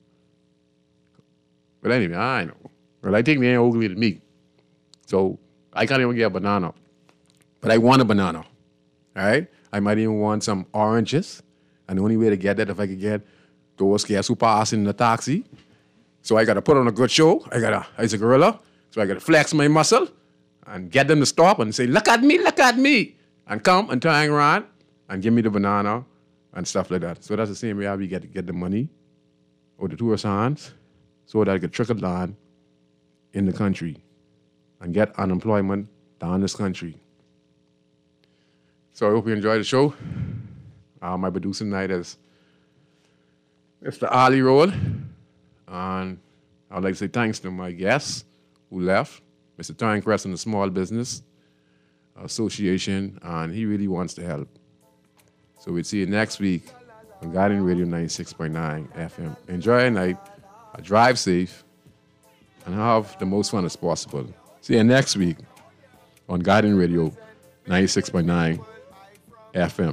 But anyway, I know. Well, I think they ain't ugly to me. So I can't even get a banana. But I want a banana. All right? I might even want some oranges. And the only way to get that, if I could get those guys who pass in the taxi. So I got to put on a good show. It's a gorilla. So I got to flex my muscle and get them to stop and say, look at me. And come and turn around and give me the banana and stuff like that. So that's the same way we get the money or the tourist hands so that it could trickle down in the country and get unemployment down this country. So I hope you enjoy the show. My producer tonight is Mr. Ali Roll. And I'd like to say thanks to my guests who left, Mr. Tyrone Crescent, the Small Business Association, and he really wants to help. So we'll see you next week on Guardian Radio 96.9 FM. Enjoy your night, drive safe, and have the most fun as possible. See you next week on Guardian Radio 96.9 FM.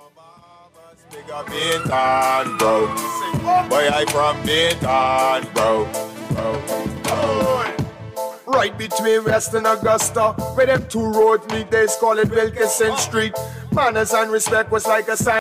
Bintan, bro. Boy, I from Bintan, bro. Right between West and Augusta, where them two roads meet, they call it Wilkinson Street. Manners and respect was like a sign.